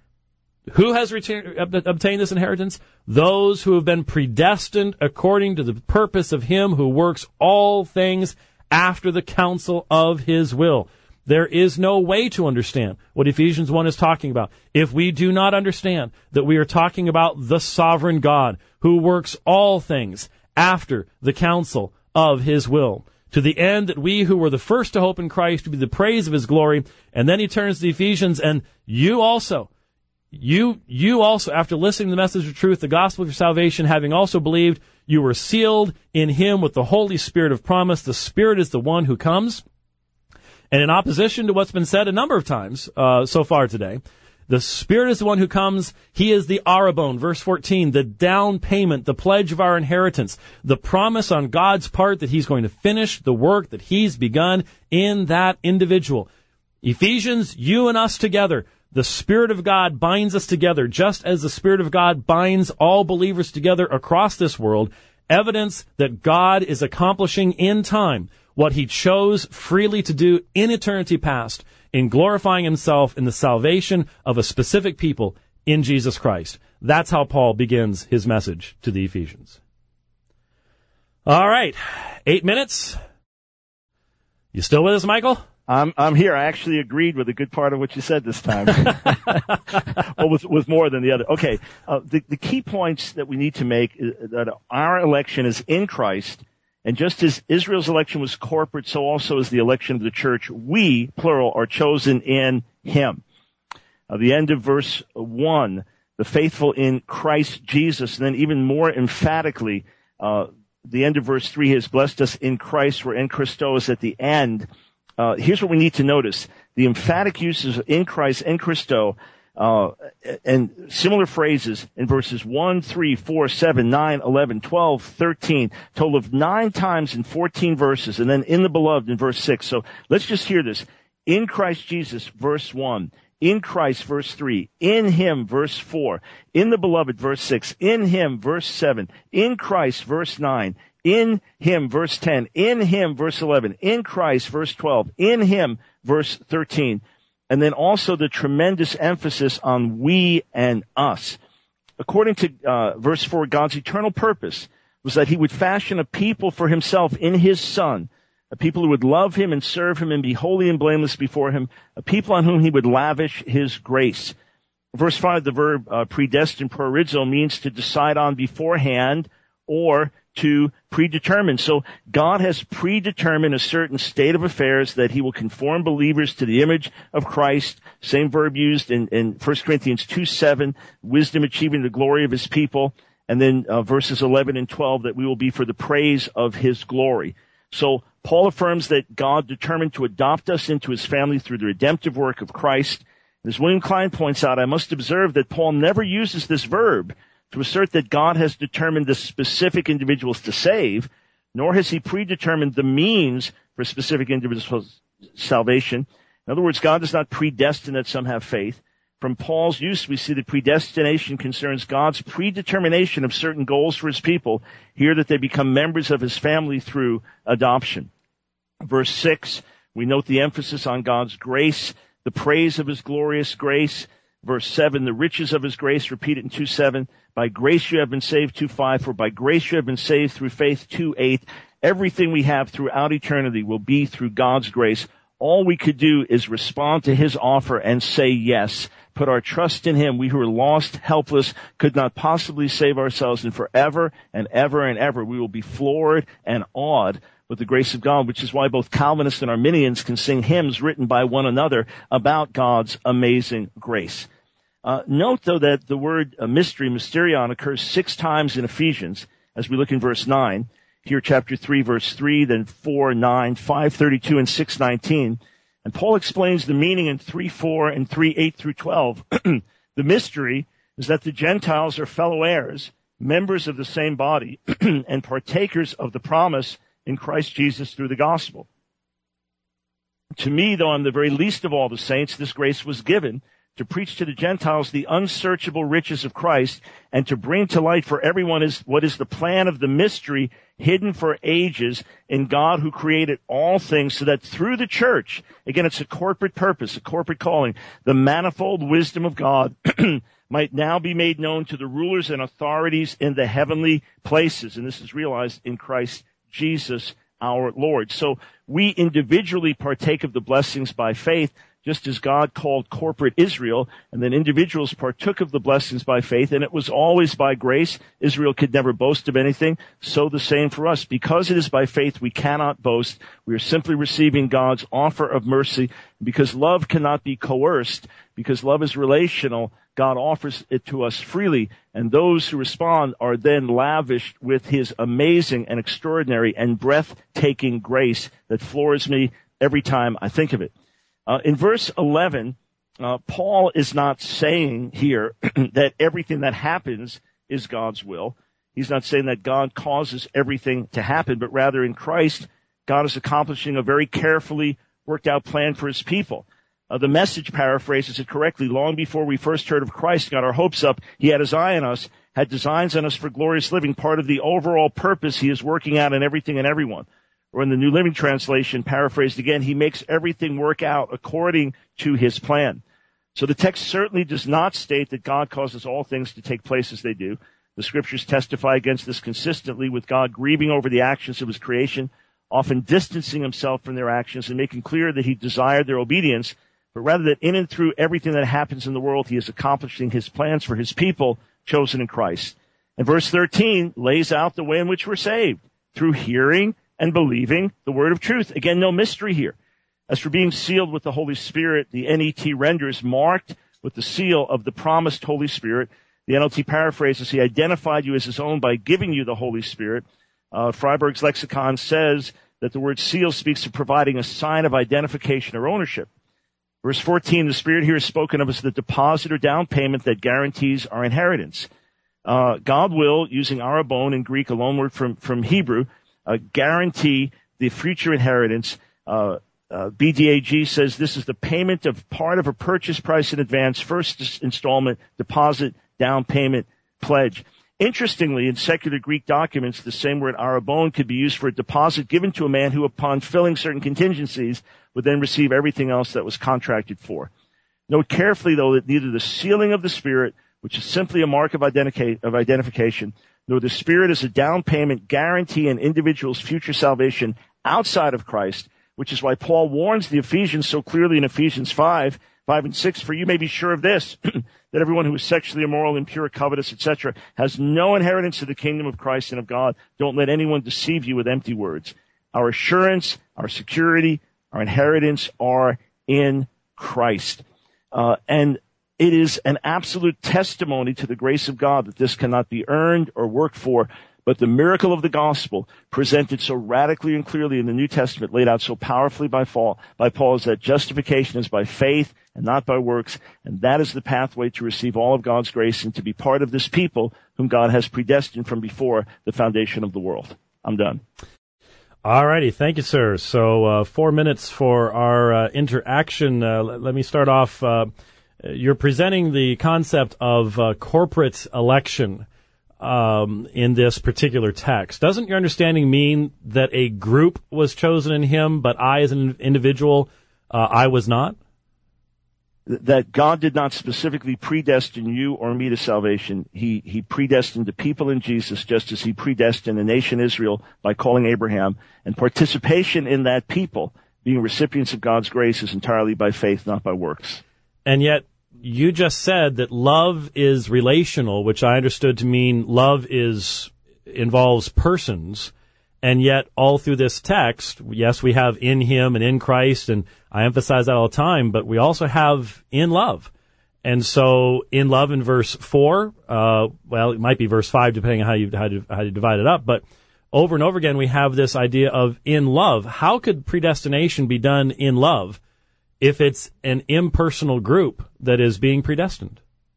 Who has retain, obtained this inheritance? Those who have been predestined according to the purpose of him who works all things after the counsel of his will. There is no way to understand what Ephesians one is talking about if we do not understand that we are talking about the sovereign God who works all things after the counsel of his will, to the end that we who were the first to hope in Christ would be the praise of his glory. And then he turns to Ephesians, and you also, you, you also, after listening to the message of truth, the gospel of your salvation, having also believed, you were sealed in him with the Holy Spirit of promise. The Spirit is the one who comes. And in opposition to what's been said a number of times uh, so far today, the Spirit is the one who comes. He is the arabon, verse fourteen, the down payment, the pledge of our inheritance, the promise on God's part that he's going to finish the work that he's begun in that individual. Ephesians, you and us together, the Spirit of God binds us together, just as the Spirit of God binds all believers together across this world, evidence that God is accomplishing in time what he chose freely to do in eternity past, in glorifying himself in the salvation of a specific people in Jesus Christ. That's how Paul begins his message to the Ephesians. All right, eight minutes. You still with us, Michael? I'm I'm here. I actually agreed with a good part of what you said this time. Well, with, with more than the other. Okay, uh, the, the key points that we need to make is that our election is in Christ. And just as Israel's election was corporate, so also is the election of the church. We, plural, are chosen in him. Uh, the end of verse one, the faithful in Christ Jesus. And then even more emphatically, uh, the end of verse three, he has blessed us in Christ. We're in Christos at the end. Uh, here's what we need to notice. The emphatic uses of in Christ, in Christo, Uh, and similar phrases in verses one, three, four, seven, nine, eleven, twelve, thirteen, total of nine times in fourteen verses, and then in the beloved in verse six. So let's just hear this. In Christ Jesus, verse one. In Christ, verse three. In him, verse four. In the beloved, verse six. In him, verse seven. In Christ, verse nine. In him, verse ten. In him, verse eleven. In Christ, verse twelve. In him, verse thirteen. And then also the tremendous emphasis on we and us. According to uh, verse four, God's eternal purpose was that he would fashion a people for himself in his Son, a people who would love him and serve him and be holy and blameless before him, a people on whom he would lavish his grace. Verse five, the verb uh, predestined proorizo means to decide on beforehand or to predetermine. So God has predetermined a certain state of affairs that he will conform believers to the image of Christ. Same verb used in, in First Corinthians two seven, wisdom achieving the glory of his people. And then uh, verses eleven and twelve, that we will be for the praise of his glory. So Paul affirms that God determined to adopt us into his family through the redemptive work of Christ. As William Klein points out, I must observe that Paul never uses this verb to assert that God has determined the specific individuals to save, nor has he predetermined the means for specific individuals' salvation. In other words, God does not predestine that some have faith. From Paul's use, we see that predestination concerns God's predetermination of certain goals for his people, here that they become members of his family through adoption. Verse six, we note the emphasis on God's grace, the praise of his glorious grace. Verse seven, the riches of his grace, repeated in two seven. By grace you have been saved, two five. For by grace you have been saved through faith, two eight. Everything we have throughout eternity will be through God's grace. All we could do is respond to his offer and say yes. Put our trust in him. We who are lost, helpless, could not possibly save ourselves. And forever and ever and ever we will be floored and awed with the grace of God, which is why both Calvinists and Arminians can sing hymns written by one another about God's amazing grace. Uh, note, though, that the word uh, mystery, mysterion, occurs six times in Ephesians, as we look in verse nine. Here, chapter three, verse three, then four, nine, five, thirty-two, and six, nineteen. And Paul explains the meaning in three, four, and three, eight through twelve. The mystery is that the Gentiles are fellow heirs, members of the same body, and partakers of the promise in Christ Jesus through the gospel. To me, though I'm the very least of all the saints, this grace was given to preach to the Gentiles the unsearchable riches of Christ, and to bring to light for everyone is what is the plan of the mystery hidden for ages in God who created all things, so that through the church, again, it's a corporate purpose, a corporate calling, the manifold wisdom of God might now be made known to the rulers and authorities in the heavenly places. And this is realized in Christ Jesus our Lord. So we individually partake of the blessings by faith, just as God called corporate Israel, and then individuals partook of the blessings by faith, and it was always by grace. Israel could never boast of anything. So the same for us. Because it is by faith, we cannot boast. We are simply receiving God's offer of mercy. Because love cannot be coerced, because love is relational, God offers it to us freely, and those who respond are then lavished with his amazing and extraordinary and breathtaking grace that floors me every time I think of it. Uh, in verse eleven, uh, Paul is not saying here that everything that happens is God's will. He's not saying that God causes everything to happen, but rather in Christ, God is accomplishing a very carefully worked out plan for his people. Uh, the Message paraphrases it correctly. Long before we first heard of Christ, got our hopes up, he had his eye on us, had designs on us for glorious living, part of the overall purpose he is working out in everything and everyone. Or in the New Living Translation, paraphrased again, he makes everything work out according to his plan. So the text certainly does not state that God causes all things to take place as they do. The scriptures testify against this consistently, with God grieving over the actions of his creation, often distancing himself from their actions and making clear that he desired their obedience, but rather that in and through everything that happens in the world, he is accomplishing his plans for his people chosen in Christ. And verse thirteen lays out the way in which we're saved, through hearing and believing the word of truth. Again, no mystery here. As for being sealed with the Holy Spirit, the N E T renders marked with the seal of the promised Holy Spirit. The N L T paraphrases, he identified you as his own by giving you the Holy Spirit. Uh, Freiberg's lexicon says that the word seal speaks of providing a sign of identification or ownership. Verse fourteen, the Spirit here is spoken of as the deposit or down payment that guarantees our inheritance. Uh, God will, using arabon in Greek, a loan word from, from Hebrew, Uh, guarantee the future inheritance. Uh, uh, B D A G says this is the payment of part of a purchase price in advance, first installment, deposit, down payment, pledge. Interestingly, in secular Greek documents, the same word arabon could be used for a deposit given to a man who, upon filling certain contingencies, would then receive everything else that was contracted for. Note carefully, though, that neither the sealing of the Spirit, which is simply a mark of, identica- of identification, nor the Spirit as a down payment guarantee an individual's future salvation outside of Christ, which is why Paul warns the Ephesians so clearly in Ephesians five, five and six, for you may be sure of this, that everyone who is sexually immoral, impure, covetous, et cetera, has no inheritance of the kingdom of Christ and of God. Don't let anyone deceive you with empty words. Our assurance, our security, our inheritance are in Christ. Uh, and it is an absolute testimony to the grace of God that this cannot be earned or worked for, but the miracle of the gospel presented so radically and clearly in the New Testament, laid out so powerfully by Paul, by Paul is that justification is by faith and not by works, and that is the pathway to receive all of God's grace and to be part of this people whom God has predestined from before the foundation of the world. I'm done. All righty. Thank you, sir. So uh, four minutes for our uh, interaction. Uh, let, let me start off. Uh, you're presenting the concept of uh, corporate election um, in this particular text. Doesn't your understanding mean that a group was chosen in him, but I as an individual, uh, I was not? That God did not specifically predestine you or me to salvation. He, he predestined the people in Jesus just as he predestined the nation Israel by calling Abraham. And participation in that people, being recipients of God's grace, is entirely by faith, not by works. And yet, you just said that love is relational, which I understood to mean love is involves persons. And yet, all through this text, yes, we have in him and in Christ, and I emphasize that all the time, but we also have in love. And so, in love in verse four, uh, well, it might be verse five, depending on how you, how you, how you divide it up, but over and over again, we have this idea of in love. How could predestination be done in love if it's an impersonal group that is being predestined?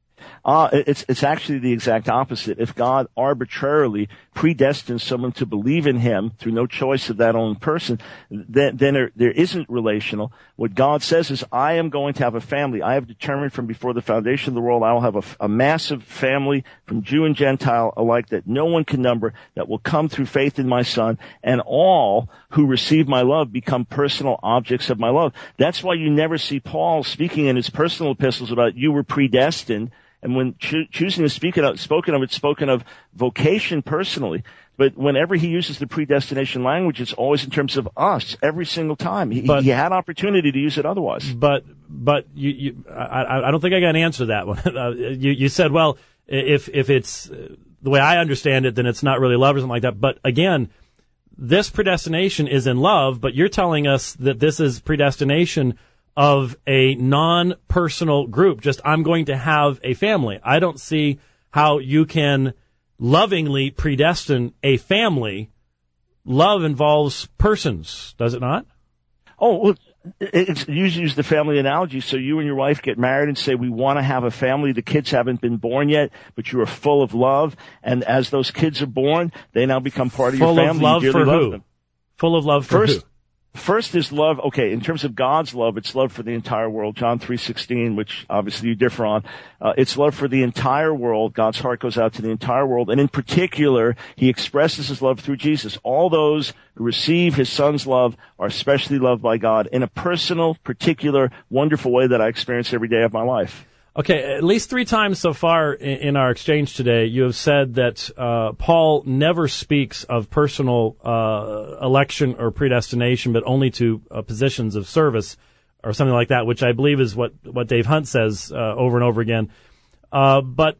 Uh, it's, it's actually the exact opposite. If God arbitrarily predestines someone to believe in him through no choice of that own person, then, then there, there isn't relational. What God says is, I am going to have a family. I have determined from before the foundation of the world, I will have a, a massive family from Jew and Gentile alike that no one can number, that will come through faith in my Son, and all who receive my love become personal objects of my love. That's why you never see Paul speaking in his personal epistles about you were predestined. And when cho- choosing to speak it, spoken of, it's spoken of vocation personally. But whenever he uses the predestination language, it's always in terms of us every single time. He, but, he had opportunity to use it otherwise. But but you, you I, I don't think I got an answer to that one. uh, you, you said, well, if if it's uh, the way I understand it, then it's not really love or something like that. But again, this predestination is in love, but you're telling us that this is predestination of a non-personal group. Just, I'm going to have a family. I don't see how you can lovingly predestine a family. Love involves persons, does it not? Oh, well, it's, you use the family analogy. So you and your wife get married and say, we want to have a family. The kids haven't been born yet, but you are full of love. And as those kids are born, they now become part of full your family. Full of love you for love who? Them. Full of love for First, who? First is love. Okay, in terms of God's love, it's love for the entire world. John three sixteen, which obviously you differ on. Uh, it's love for the entire world. God's heart goes out to the entire world. And in particular, he expresses his love through Jesus. All those who receive his Son's love are especially loved by God in a personal, particular, wonderful way that I experience every day of my life. Okay, at least three times so far in, in our exchange today, you have said that uh, Paul never speaks of personal uh, election or predestination, but only to uh, positions of service or something like that, which I believe is what, what Dave Hunt says uh, over and over again. Uh, but,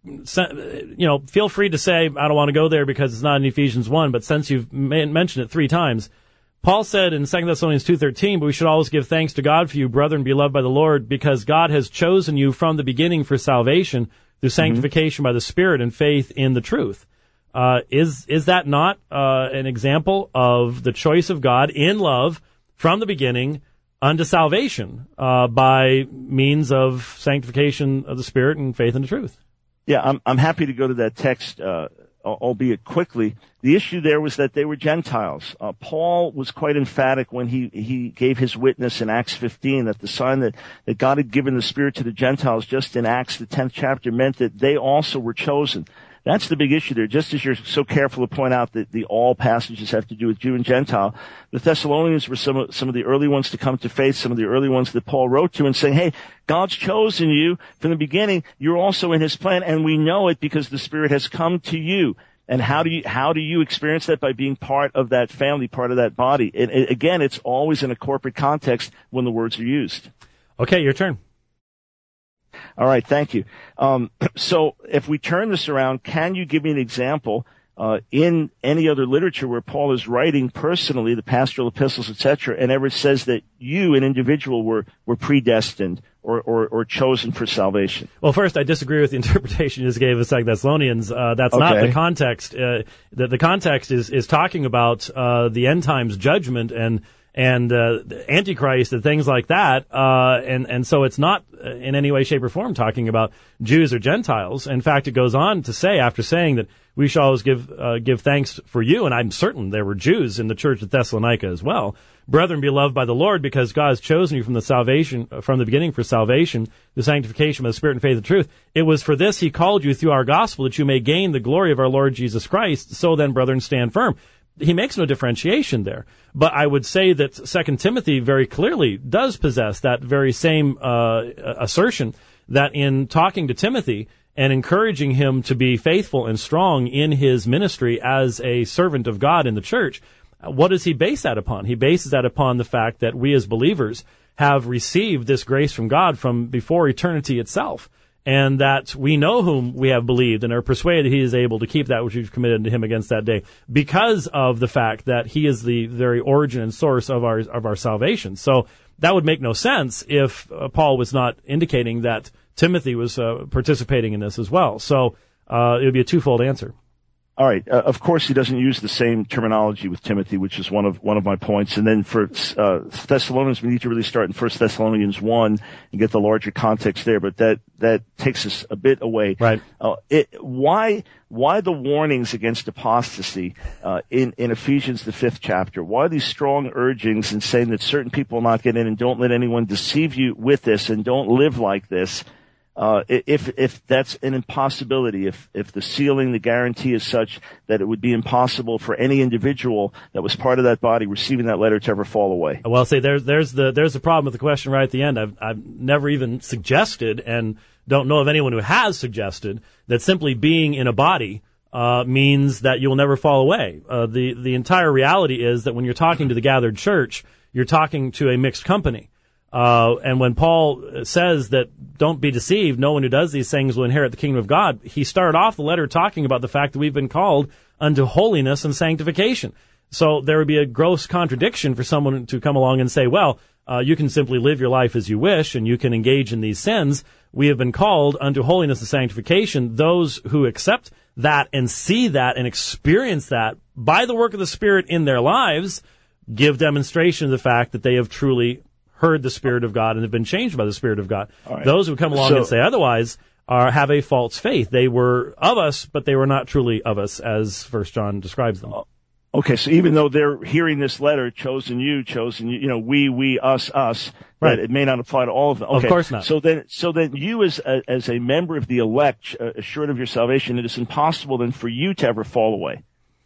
you know, feel free to say, I don't want to go there because it's not in Ephesians one, but since you've ma- mentioned it three times, Paul said in Second Thessalonians two thirteen, but we should always give thanks to God for you, brethren, beloved by the Lord, because God has chosen you from the beginning for salvation through sanctification mm-hmm. by the Spirit and faith in the truth. Uh, is is that not uh, an example of the choice of God in love from the beginning unto salvation uh, by means of sanctification of the Spirit and faith in the truth? Yeah, I'm I'm happy to go to that text, uh, albeit quickly. The issue there was that they were Gentiles. Uh, Paul was quite emphatic when he, he gave his witness in Acts fifteen that the sign that, that God had given the Spirit to the Gentiles just in Acts, the tenth chapter, meant that they also were chosen. That's the big issue there. Just as you're so careful to point out that the all passages have to do with Jew and Gentile, the Thessalonians were some of, some of the early ones to come to faith, some of the early ones that Paul wrote to and saying, hey, God's chosen you from the beginning. You're also in his plan, and we know it because the Spirit has come to you. And how do you, how do you experience that? By being part of that family, part of that body. And, and again, it's always in a corporate context when the words are used. Okay, your turn. All right, thank you. Um, so if we turn this around, can you give me an example uh, in any other literature where Paul is writing personally, the pastoral epistles, et cetera, and ever says that you, an individual, were, were predestined or, or, or chosen for salvation? Well, first, I disagree with the interpretation you just gave of Second Thessalonians. Uh, that's okay. Not the context. Uh, the, the context is, is talking about uh, the end times judgment and and uh, Antichrist and things like that. Uh, and, and so it's not in any way, shape, or form talking about Jews or Gentiles. In fact, it goes on to say, after saying that we shall always give uh, give thanks for you, and I'm certain there were Jews in the church at Thessalonica as well, brethren, be loved by the Lord, because God has chosen you from the salvation, from the beginning for salvation, the sanctification by the Spirit and faith and truth. It was for this he called you through our gospel, that you may gain the glory of our Lord Jesus Christ. So then, brethren, stand firm. He makes no differentiation there. But I would say that Second Timothy very clearly does possess that very same uh, assertion, that in talking to Timothy and encouraging him to be faithful and strong in his ministry as a servant of God in the church, what does he base that upon? He bases that upon the fact that we as believers have received this grace from God from before eternity itself, and that we know whom we have believed and are persuaded he is able to keep that which we've committed to him against that day, because of the fact that he is the very origin and source of our of our salvation. So that would make no sense if uh, Paul was not indicating that Timothy was uh, participating in this as well. So uh, it would be a twofold answer. All right. Uh, of course, he doesn't use the same terminology with Timothy, which is one of one of my points. And then for uh, Thessalonians, we need to really start in First Thessalonians one and get the larger context there. But that that takes us a bit away. Right. Uh, it, why why the warnings against apostasy uh, in in Ephesians the fifth chapter? Why these strong urgings in saying that certain people will not get in, and don't let anyone deceive you with this, and don't live like this? Uh, if, if that's an impossibility, if, if the sealing, the guarantee is such that it would be impossible for any individual that was part of that body receiving that letter to ever fall away. Well, see, there's, there's the, there's the problem with the question right at the end. I've, I've never even suggested, and don't know of anyone who has suggested, that simply being in a body, uh, means that you will never fall away. Uh, the, the entire reality is that when you're talking to the gathered church, you're talking to a mixed company. Uh, and when Paul says that don't be deceived, no one who does these things will inherit the kingdom of God, he started off the letter talking about the fact that we've been called unto holiness and sanctification. So there would be a gross contradiction for someone to come along and say, well, uh, you can simply live your life as you wish and you can engage in these sins. We have been called unto holiness and sanctification. Those who accept that and see that and experience that by the work of the Spirit in their lives give demonstration of the fact that they have truly heard the Spirit of God and have been changed by the Spirit of God. Right. Those who come along so, and say otherwise are have a false faith. They were of us, but they were not truly of us, as First John describes them. Okay, so even though they're hearing this letter, chosen you, chosen you, you know, we, we, us, us, right, it may not apply to all of them. Okay. Of course not. So then, so then you as a, as a member of the elect, uh, assured of your salvation, it is impossible then for you to ever fall away.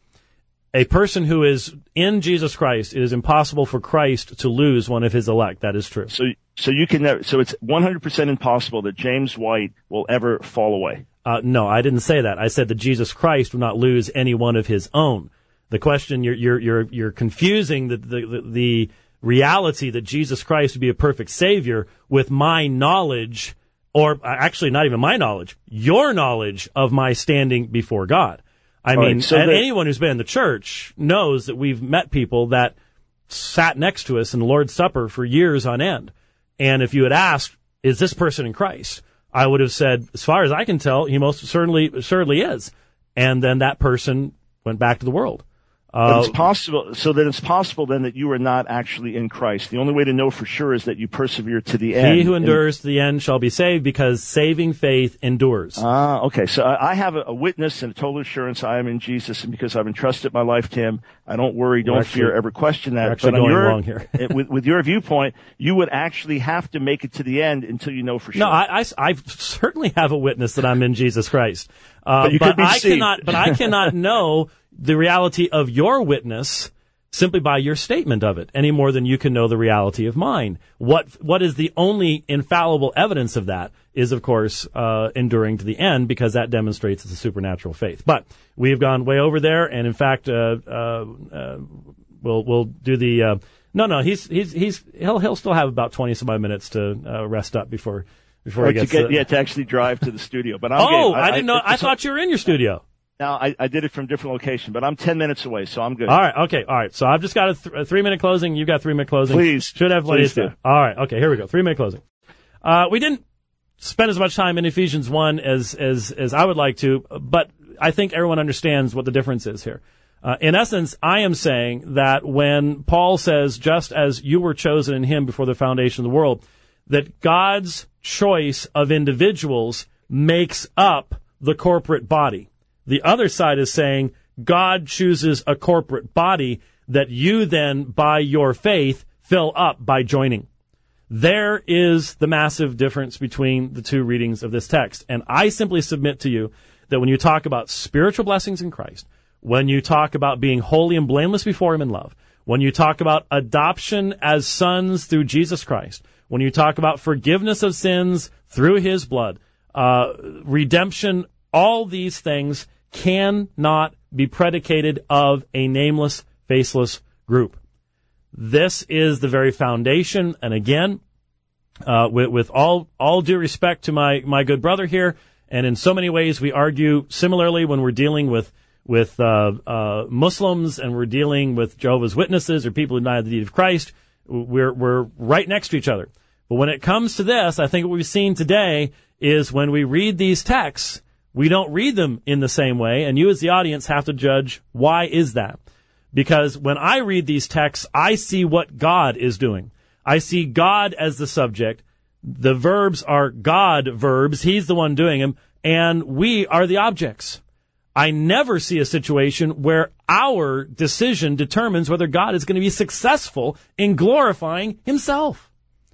A person who is in Jesus Christ, it is impossible for Christ to lose one of his elect. That is true. So, so you can never, so it's one hundred percent impossible that James White will ever fall away. Uh, no, I didn't say that. I said that Jesus Christ will not lose any one of his own. The question, you're, you're, you're, you're confusing the, the, the, the reality that Jesus Christ would be a perfect Savior with my knowledge, or actually not even my knowledge, your knowledge of my standing before God. I All mean, right, so and that, anyone who's been in the church knows that we've met people that sat next to us in the Lord's Supper for years on end. And if you had asked, is this person in Christ? I would have said, as far as I can tell, he most certainly, certainly is. And then that person went back to the world. But Uh, it's possible, so that it's possible then that you are not actually in Christ. The only way to know for sure is that you persevere to the end. He who endures to the end shall be saved, because saving faith endures. Ah, okay. So I have a witness and a total assurance I am in Jesus, and because I've entrusted my life to Him, I don't worry, don't actually, fear, ever question that. We're actually but going your, wrong here. with, with your viewpoint, you would actually have to make it to the end until you know for sure. No, I, I, I certainly have a witness that I'm in Jesus Christ. Uh, but you but could be I deceived. cannot, but I cannot know the reality of your witness simply by your statement of it, any more than you can know the reality of mine. What what is the only infallible evidence of that is, of course, uh, enduring to the end, because that demonstrates it's a supernatural faith. But we've gone way over there, and in fact, uh, uh, uh, we'll we'll do the uh, no no he's he's he's he'll he'll still have about twenty some odd minutes to uh, rest up before before or he to gets get, to, yeah, to actually drive to the studio. But I'm oh, game. I, I didn't know. I thought you were in your studio. Now, I, I did it from a different location, but I'm ten minutes away, so I'm good. All right, okay, all right. So I've just got a, th- a three-minute closing. You've got three-minute closing. Please. Should have plenty Please of time. All right, okay, here we go. Three-minute closing. Uh, we didn't spend as much time in Ephesians one as, as, as I would like to, but I think everyone understands what the difference is here. Uh, in essence, I am saying that when Paul says, just as you were chosen in him before the foundation of the world, that God's choice of individuals makes up the corporate body. The other side is saying God chooses a corporate body that you then, by your faith, fill up by joining. There is the massive difference between the two readings of this text. And I simply submit to you that when you talk about spiritual blessings in Christ, when you talk about being holy and blameless before him in love, when you talk about adoption as sons through Jesus Christ, when you talk about forgiveness of sins through his blood, uh, redemption, all these things cannot be predicated of a nameless, faceless group. This is the very foundation, and again, uh, with, with all all due respect to my, my good brother here, and in so many ways we argue similarly when we're dealing with with uh, uh, Muslims and we're dealing with Jehovah's Witnesses or people who deny the deity of Christ. We're we're right next to each other. But when it comes to this, I think what we've seen today is when we read these texts, we don't read them in the same way, and you as the audience have to judge why is that. Because when I read these texts, I see what God is doing. I see God as the subject. The verbs are God verbs. He's the one doing them, and we are the objects. I never see a situation where our decision determines whether God is going to be successful in glorifying himself.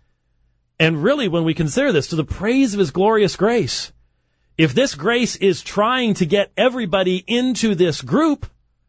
And really, when we consider this to the praise of his glorious grace, if this grace is trying to get everybody into this group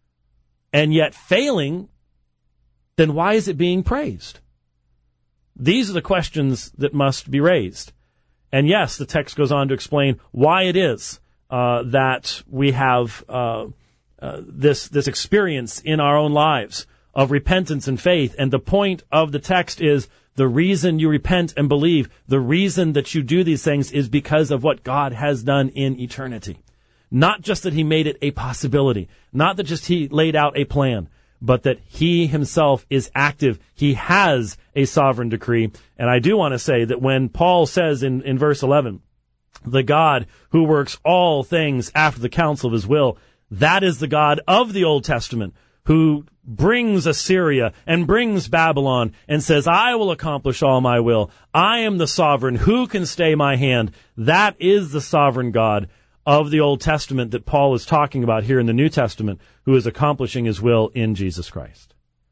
and yet failing, then why is it being praised? These are the questions that must be raised. And yes, the text goes on to explain why it is uh, that we have uh, uh, this this experience in our own lives of repentance and faith. And the point of the text is the reason you repent and believe, the reason that you do these things is because of what God has done in eternity. Not just that he made it a possibility, not that just he laid out a plan, but that he himself is active. He has a sovereign decree. And I do want to say that when Paul says in, in verse eleven, the God who works all things after the counsel of his will, that is the God of the Old Testament who brings Assyria and brings Babylon and says, I will accomplish all my will. I am the sovereign. Who can stay my hand? That is the sovereign God of the Old Testament that Paul is talking about here in the New Testament, who is accomplishing his will in Jesus Christ.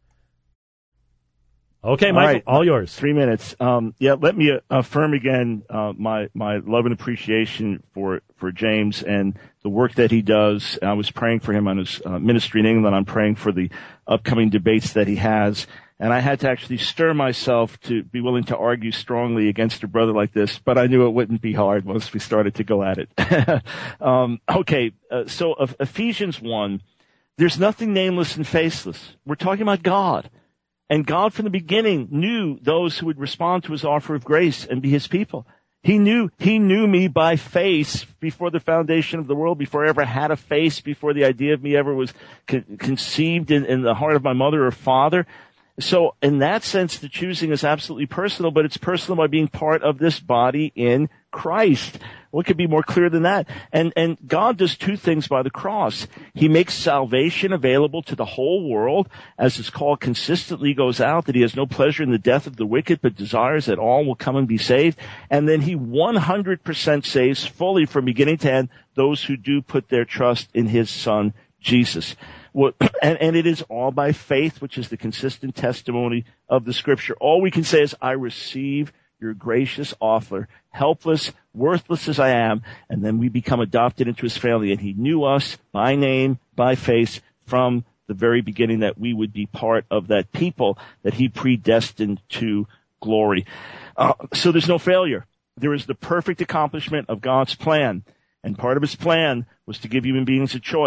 Okay, Michael, all, right. all yours. Three minutes. Um, yeah, let me affirm again uh, my my love and appreciation for for James and the work that he does. I was praying for him on his uh, ministry in England. I'm praying for the upcoming debates that he has. And I had to actually stir myself to be willing to argue strongly against a brother like this, but I knew it wouldn't be hard once we started to go at it. um, okay, uh, so of Ephesians one, there's nothing nameless and faceless. We're talking about God. And God from the beginning knew those who would respond to his offer of grace and be his people. He knew, he knew me by face before the foundation of the world, before I ever had a face, before the idea of me ever was con- conceived in, in the heart of my mother or father. So in that sense, the choosing is absolutely personal, but it's personal by being part of this body in Christ. What could be more clear than that? And, and God does two things by the cross. He makes salvation available to the whole world, as his call consistently goes out, that he has no pleasure in the death of the wicked, but desires that all will come and be saved. And then he one hundred percent saves fully from beginning to end those who do put their trust in his son, Jesus. What, and, and it is all by faith, which is the consistent testimony of the scripture. All we can say is, I receive your gracious offer, helpless, worthless as I am, and then we become adopted into his family. And he knew us by name, by face, from the very beginning, that we would be part of that people that he predestined to glory. Uh, so there's no failure. There is the perfect accomplishment of God's plan. And part of his plan was to give human beings a choice.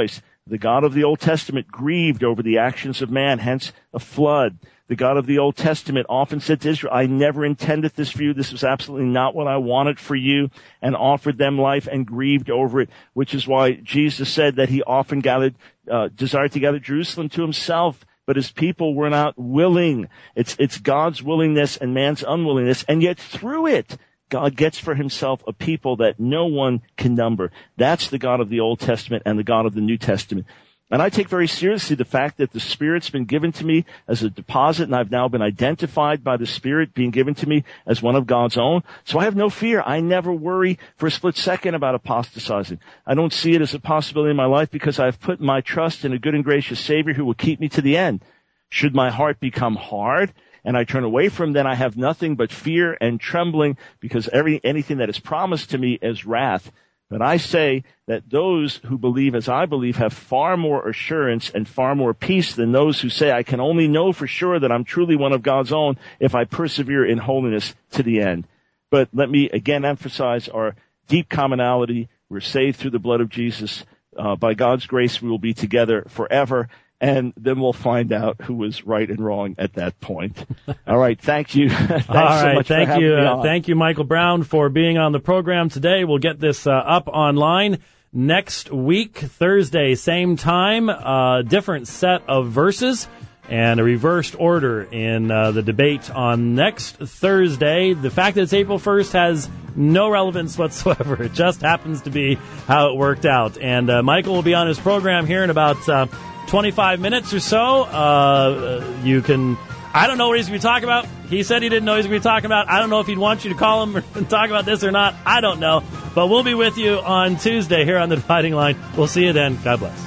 The God of the Old Testament grieved over the actions of man, hence a flood. The God of the Old Testament often said to Israel, I never intended this for you. This was absolutely not what I wanted for you, and offered them life and grieved over it, which is why Jesus said that he often gathered, uh, desired to gather Jerusalem to himself, but his people were not willing. It's, it's God's willingness and man's unwillingness, and yet through it, God gets for himself a people that no one can number. That's the God of the Old Testament and the God of the New Testament. And I take very seriously the fact that the Spirit's been given to me as a deposit, and I've now been identified by the Spirit being given to me as one of God's own. So I have no fear. I never worry for a split second about apostatizing. I don't see it as a possibility in my life because I've put my trust in a good and gracious Savior who will keep me to the end. Should my heart become hard and I turn away from him, then I have nothing but fear and trembling, because every anything that is promised to me is wrath. But I say that those who believe as I believe have far more assurance and far more peace than those who say, I can only know for sure that I'm truly one of God's own if I persevere in holiness to the end. But let me again emphasize our deep commonality. We're saved through the blood of Jesus. Uh, by God's grace, we will be together forever. And then we'll find out who was right and wrong at that point. All right. Thank you. Thanks All right. so much thank for you. having me Uh, on. thank you, Michael Brown, for being on the program today. We'll get this uh, up online next week, Thursday, same time, uh, different set of verses and a reversed order in uh, the debate on next Thursday. The fact that it's April first has no relevance whatsoever. It just happens to be how it worked out. And uh, Michael will be on his program here in about uh, twenty-five minutes or so. Uh, you can, I don't know what he's going to be talking about. He said he didn't know he was going to be talking about. I don't know if he'd want you to call him and talk about this or not. I don't know. But we'll be with you on Tuesday here on The Dividing Line. We'll see you then. God bless.